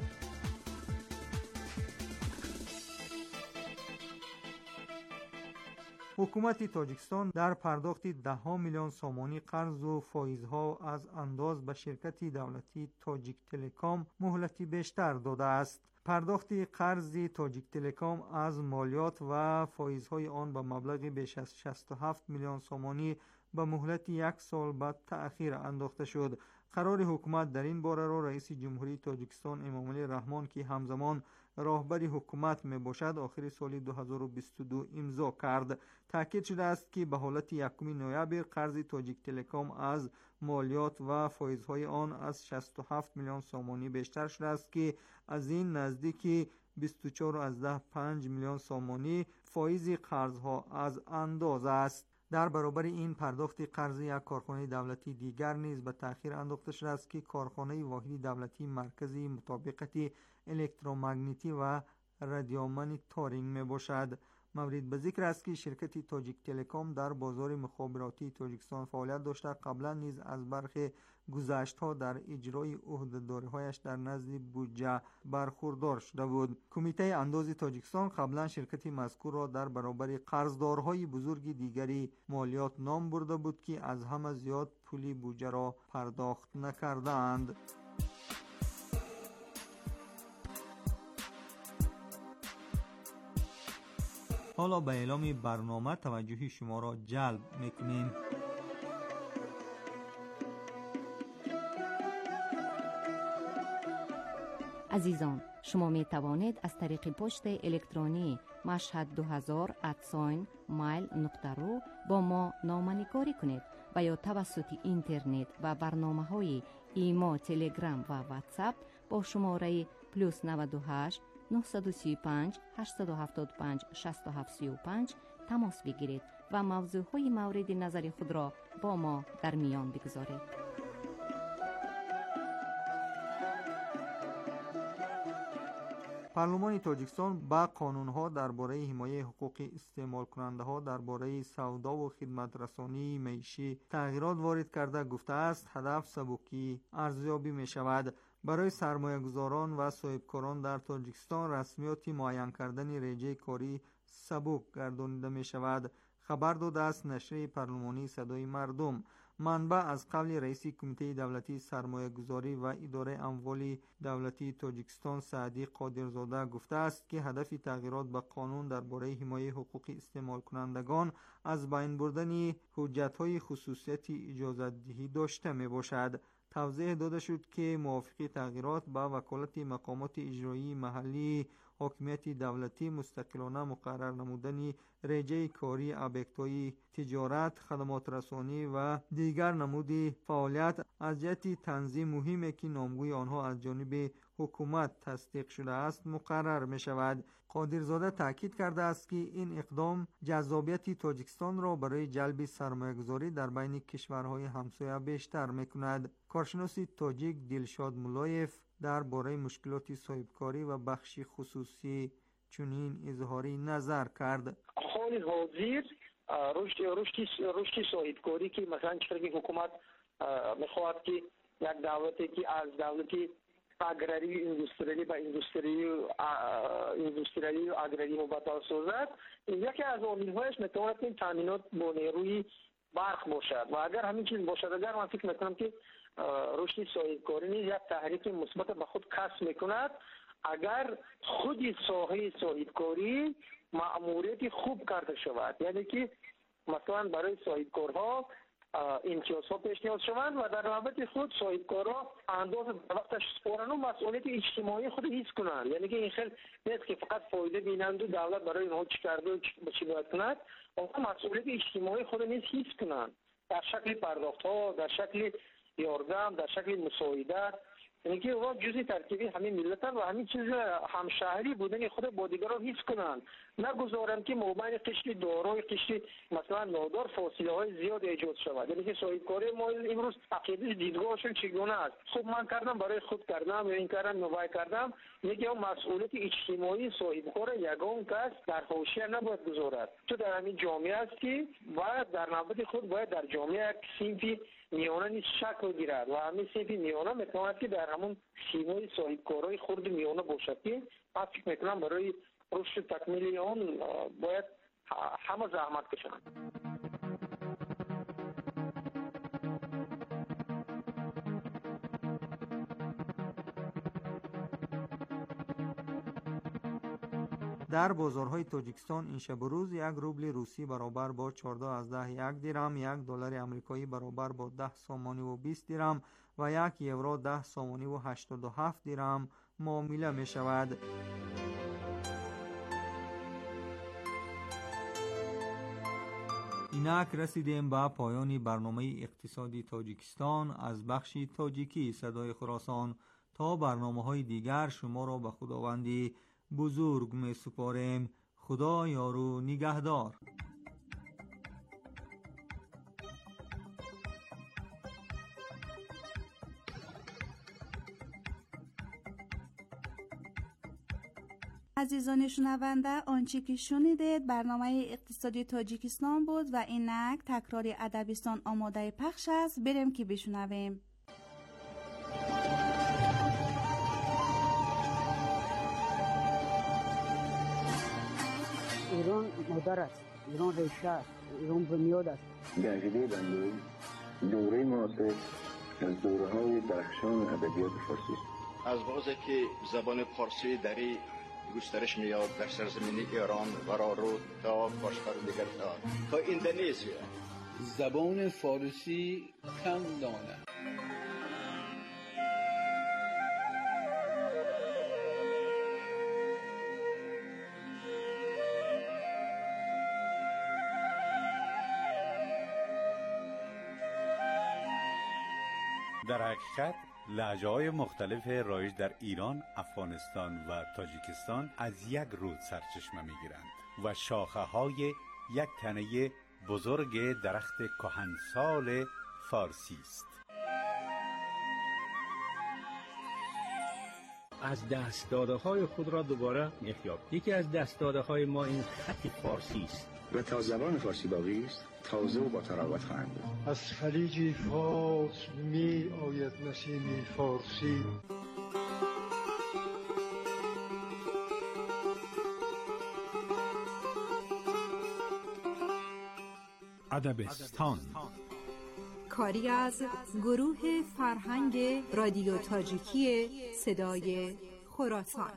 حکومت تاجیکستان در پرداخت ده میلیون سامانی قرض و فایزها از انداز به شرکت دولتی تاجیک تلکام مهلتی بیشتر داده است. پرداخت قرض تاجیک تلکام از مالیات و فایزهای آن به مبلغ بیش از شصت و هفت میلیون سامانی به مهلت یک سال بعد تأخیر انداخته شد. قرار حکومت در این باره را رئیس جمهوری تاجیکستان امامعلی رحمان که همزمان راهبر حکومت می باشد آخر سال دو هزار و بیست و دو امضا کرد. تاکید شده است که به حالت یکم نوامبر قرض تاجیک تلکام از مالیات و فایزهای آن از شصت و هفت میلیون سامانی بیشتر شده است که از این نزدیک بیست و چهار و پنج میلیون سامانی فایز قرضها از انداز است. در برابر این پرداخت قرض یک کارخانه دولتی دیگر نیز به تأخیر انداخته شده است که کارخانه واحد دولتی مرکزی مطابقت الکترومگنیتی و رادیومانیتورینگ می باشد. مورد به ذکر است که شرکت تاجیک تلکام در بازار مخابراتی تاجیکستان فعالیت داشته، قبلا نیز از برخی گذشت‌ها در اجرای عهده‌داری‌هایش در نزد بودجه برخوردار شده بود. کمیته انداز تاجیکستان قبلا شرکت مذکور را در برابر قرضدارهای بزرگ دیگری مالیات نام برده بود که از همه زیاد پول بودجه را پرداخت نکردند. حالا به اعلام برنامه توجه شما را جلب میکنیم. عزیزان، شما می توانید از طریق پست الکترونی مشهد دو هزار ات مایل نقطه رو با ما نامه‌نگاری کنید و یا توسط اینترنت و برنامه های ایما، تلگرام و واتساپ با شماره پلوس نود و هشت نه سه پنج هشت هفت پنج شش هفت سه پنج تماس بگیرید و موضوع های مورد نظر خود را با ما در میان بگذارید. پارلمان تاجیکستان با قانون‌ها درباره حمایت حقوق استعمال کننده‌ها درباره سودا و خدمت رسانی معیشی تغییرات وارد کرده گفته است هدف سبکی ارزیابی می‌شود. برای سرمایه‌گذاران و صاحبکاران در تاجیکستان رسمیات معین کردن رجه کاری سبک گردانیده می‌شود. خبر داده است نشریه پارلمانی صدای مردم. منبع از قبل رئیس کمیته دولتی سرمایه گذاری و اداره اموال دولتی تاجیکستان سعدی قادرزاده گفته است که هدف تغییرات به قانون درباره حمایت حقوق استعمال کنندگان از بین بردن حجت‌های خصوصیت اجازه‌دهی داشته می باشد. توضیح داده شد که موافق تغییرات با وکالت مقامات اجرایی محلی حاکمیت دولتی مستقلانه مقرر نمودن رجه کاری ابیکت‌های تجارت، خدمات رسانی و دیگر نمود فعالیت از جهت تنظیم مهمی که نامگوی آنها از جانب حکومت تصدیق شده است مقرر می شود. قادرزاده تاکید کرده است که این اقدام جذابیت تاجیکستان را برای جلب سرمایه‌گذاری در بین کشورهای همسایه بیشتر می کند. کارشناس تاجیک دلشاد مولایف در باره مشکلات صاحبکاری و بخش خصوصی چنین اظهاری نظر کرد. حال حاضر رشد رشد رشد صاحبکاری که مثلا چطور که حکومت میخواهد که یک دولتی که از دولتی اگراری اندوستریالی با اندوستری اندوستریالی و اگراری مبادله سازد، یکی از عامل‌هایش میتواند این تامینات با نیروی برق باشد و اگر همین چیز باشد، اگر من فکر میکنم که رشد صاحبکاری نیز یک تحریک مثبت به خود کسب میکند. اگر خود ساحه صاحبکاری مأموریت خوب کرده شود، یعنی که مثلا برای صاحبکارها امتیازها پیشنهاد شوند و در نوبت خود صاحبکارها اندازه در وقتش سپارند و مسئولیت اجتماعی خود حس کنند. یعنی که این خیلی نیست که فقط فایده بینند و دولت برای اینها چی کرده و چی باید کند، اما مسئولیت اجتماعی خود نیز حس کنند در شکل پرداخت‌ها، در شکل یاردم، در شکل مساعدت. یعنی که اونا جزئی ترکیبی همین ملتن و همین چیز همشهری بودن خود با دیگران حس کنند، نگذارند که مابین قشر دارای قشر مثلا نادار فاصله های زیاد ایجاد شود. یعنی که صاحبکاری ما امروز عقیده دیدگاهشون چگونه است؟ خب من کردم برای خود کردم یا این کردم نوای کردم، میگه مسئولیت اجتماعی صاحبکار یگان کس در حاشیه نباید گذارد. تو در همین جامعه است که باید در نوبت خود باید در جامعه یک صنفی میانه نیز شکل گیرد و همین صنفی میانه میتواند که در همون سیمای صاحبکارای خرد میانه باشد که من فکر میکنم برای رشد تکمیلی آن باید همه زحمت کشند. در بازارهای تاجیکستان این شب و روز یک روبل روسی برابر با چهارده از ده یک درم، یک دلار آمریکایی برابر با ده سامانی و بیست درم و یک یورو ده سامانی و هشتاد و هفت درم معامله می شود. اینک رسیدیم به پایان برنامه اقتصادی تاجیکستان از بخش تاجیکی صدای خراسان. تا برنامه‌های دیگر شما را به خداوندی بزرگ می سپاریم. خدا یار و نگهدار. عزیزان شنونده، آنچه که شنیدید برنامه اقتصادی تاجیکستان بود و اینک تکرار ادبستان آماده پخش است. بریم که بشنویم. ایران مادر است، ایران ریشه است، ایران بنیاد است. در عقیده بنده دوره معاصر از دوره‌های درخشان ادبیات فارسی است. از بازه که زبان فارسی در گسترش میاد در سرزمین ایران ورارو تا کشور دیگر تا اندونزیا. زبان فارسی کم دانه. در حقیقت لهجه‌های مختلف رایج در ایران، افغانستان و تاجیکستان از یک رود سرچشمه می‌گیرند و شاخه‌های یک تنه بزرگ درخت کهنسال فارسی است. از دست داده های خود را دوباره می‌یابیم. یکی از دست داده های ما این خط فارسی است و تا زبان فارسی باقی است تازه و با تراوت خواهند بود. از خلیج فارس می آید نسیم فارسی. ادبستان کاری از گروه فرهنگ رادیو تاجیکی صدای خراسان.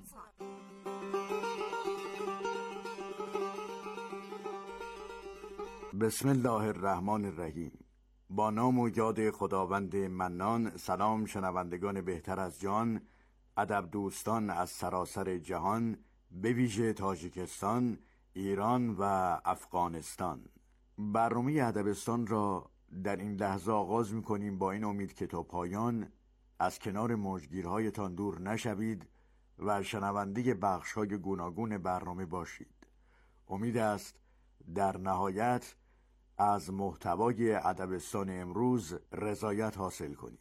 بسم الله الرحمن الرحیم. با نام و یاد خداوند منان. سلام شنوندگان بهتر از جان، ادب دوستان از سراسر جهان، به ویژه تاجیکستان، ایران و افغانستان. برنامه ادبستان را در این لحظه آغاز می‌کنیم با این امید که تا پایان از کنار موجگیرهایتان دور نشوید و شنونده بخش‌های گوناگون برنامه باشید. امید است در نهایت از محتوای ادبستان امروز رضایت حاصل کنید.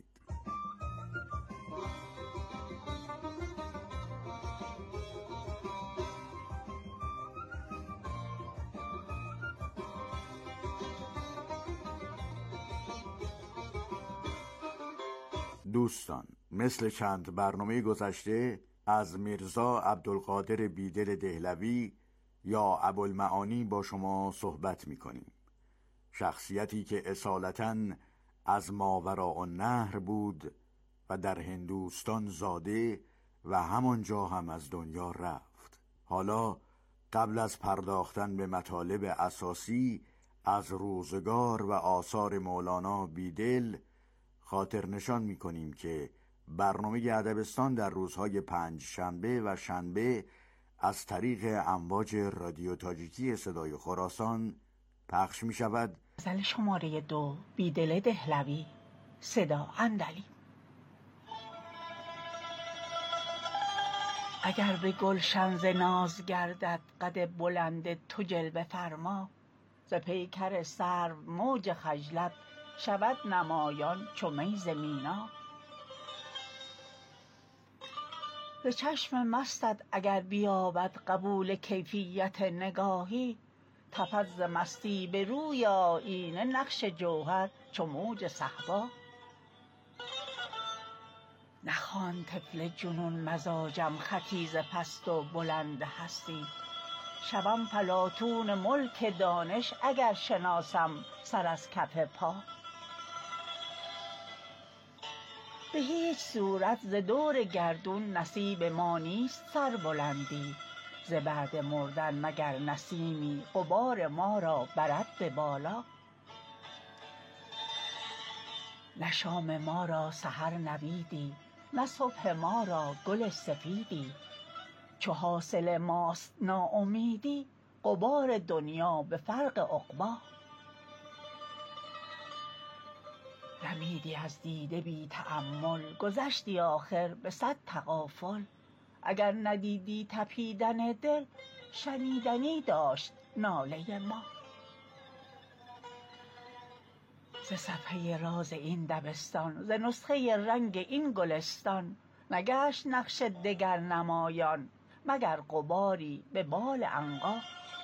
دوستان، مثل چند برنامه گذشته از میرزا عبدالقادر بیدل دهلوی یا ابوالمعانی با شما صحبت می‌کنیم. شخصیتی که اصالتاً از ماوراءالنهر بود و در هندوستان زاده و همانجا هم از دنیا رفت. حالا قبل از پرداختن به مطالب اساسی از روزگار و آثار مولانا بیدل خاطر نشان می‌کنیم که برنامه ادبستان در روزهای پنج شنبه و شنبه از طریق امواج رادیو تاجیکی صدای خراسان پخش می شود. غزل شماره دو، بیدل دهلوی، صدا اندلی. اگر به گلشن ز ناز گردد قد بلند تو جلوه فرما، ز پیکر سرو موج خجلت شود نمایان چو می ز مینا. ز چشم مستت اگر بیابد قبول کیفیت نگاهی، تپد ز مستی به روی آیینه نقش جوهر چو موج صهبا. نخواند طفل جنون مزاجم خطی ز پست و بلند هستی، شوم فلاطون ملک دانش اگر شناسم سر از کف پا. به هیچ صورت ز دور گردون نصیب ما نیست سربلندی، ز بعد مردن مگر نسیمی غبار ما را برد به بالا. نه شام ما را سحر نویدی، نه صبح ما را گل سفیدی، چو حاصل ماست ناامیدی غبار دنیا به فرق عقبی. رمیدی از دیده بی تأمل، گذشتی آخر به صد تغافل، اگر ندیدی تپیدن دل شنیدنی داشت ناله ما. ز صفحه راز این دبستان، ز نسخه رنگ این گلستان، نگشت نقش دگر نمایان مگر غباری به بال عنقا.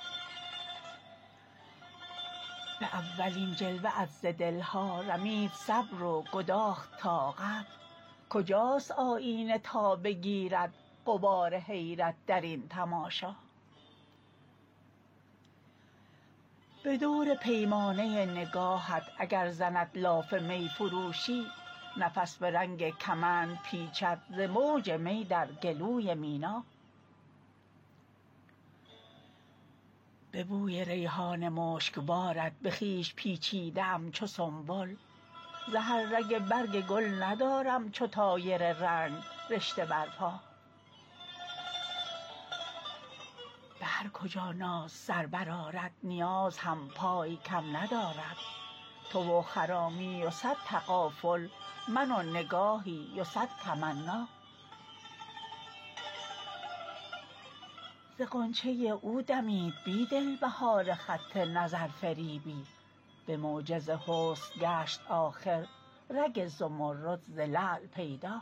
به اولین جلوه ات ز دلها رمید صبر و گداخت طاقت، کجاست آیینه تا بگیرد غبار حیرت در این تماشا. به دور پیمانه نگاهت اگر زند لاف می فروشی، نفس به رنگ کمند پیچد ز موج می در گلوی مینا. به بوی ریحان مشکبارت به خویش پیچیده ام چو سنبل، ز هر رگ برگ گل ندارم چو طایر رنگ رشته بر پا. به هر کجا ناز سر برآرد نیاز هم پای کم ندارد، تو و خرامی و صد تغافل، من و نگاهی و صد تمنا. ز غنچه او دمید بیدل بهار خط نظر فریبی، به معجز حسن گشت آخر رگ زمرد ز لعل پیدا.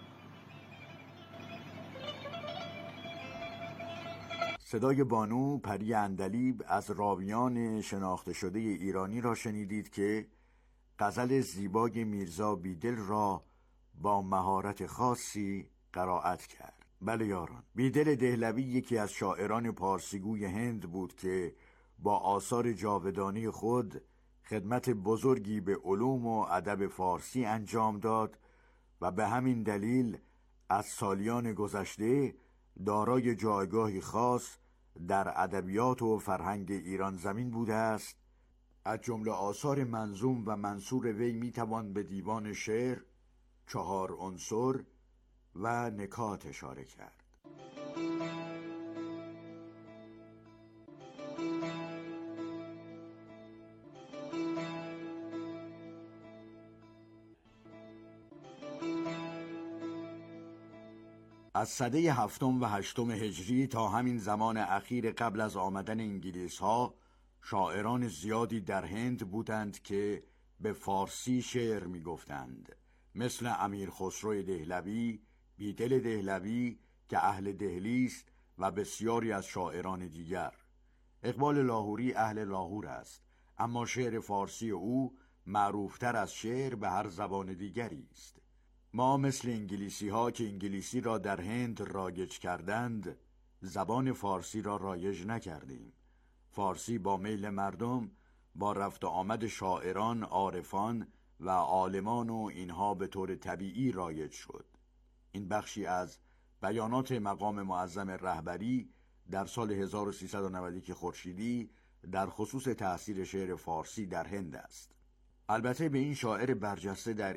صدای بانو پری عندلیب از راویان شناخته شده ایرانی را شنیدید که غزل زیبای میرزا بیدل را با مهارت خاصی قرائت کرد. بله یاران، بیدل دهلوی یکی از شاعران پارسیگوی هند بود که با آثار جاودانی خود خدمت بزرگی به علوم و ادب فارسی انجام داد و به همین دلیل از سالیان گذشته دارای جایگاهی خاص در ادبیات و فرهنگ ایران زمین بوده است. از جمله آثار منظوم و منثور وی میتوان به دیوان شعر، چهار عنصر و نکات اشاره کرد. از سده هفتم و هشتم هجری تا همین زمان اخیر قبل از آمدن انگلیس ها شاعران زیادی در هند بودند که به فارسی شعر می گفتند، مثل امیر خسرو دهلوی، بیدل دهلوی که اهل دهلی است و بسیاری از شاعران دیگر. اقبال لاهوری اهل لاهور است، اما شعر فارسی او معروفتر از شعر به هر زبان دیگری است. ما مثل انگلیسی ها که انگلیسی را در هند رایج کردند، زبان فارسی را رایج نکردیم. فارسی با میل مردم، با رفت و آمد شاعران، عارفان و عالمان و اینها به طور طبیعی رایج شد. این بخشی از بیانات مقام معظم رهبری در سال هزار و سیصد و نود و یک خورشیدی در خصوص تأثیر شعر فارسی در هند است. البته به این شاعر برجسته در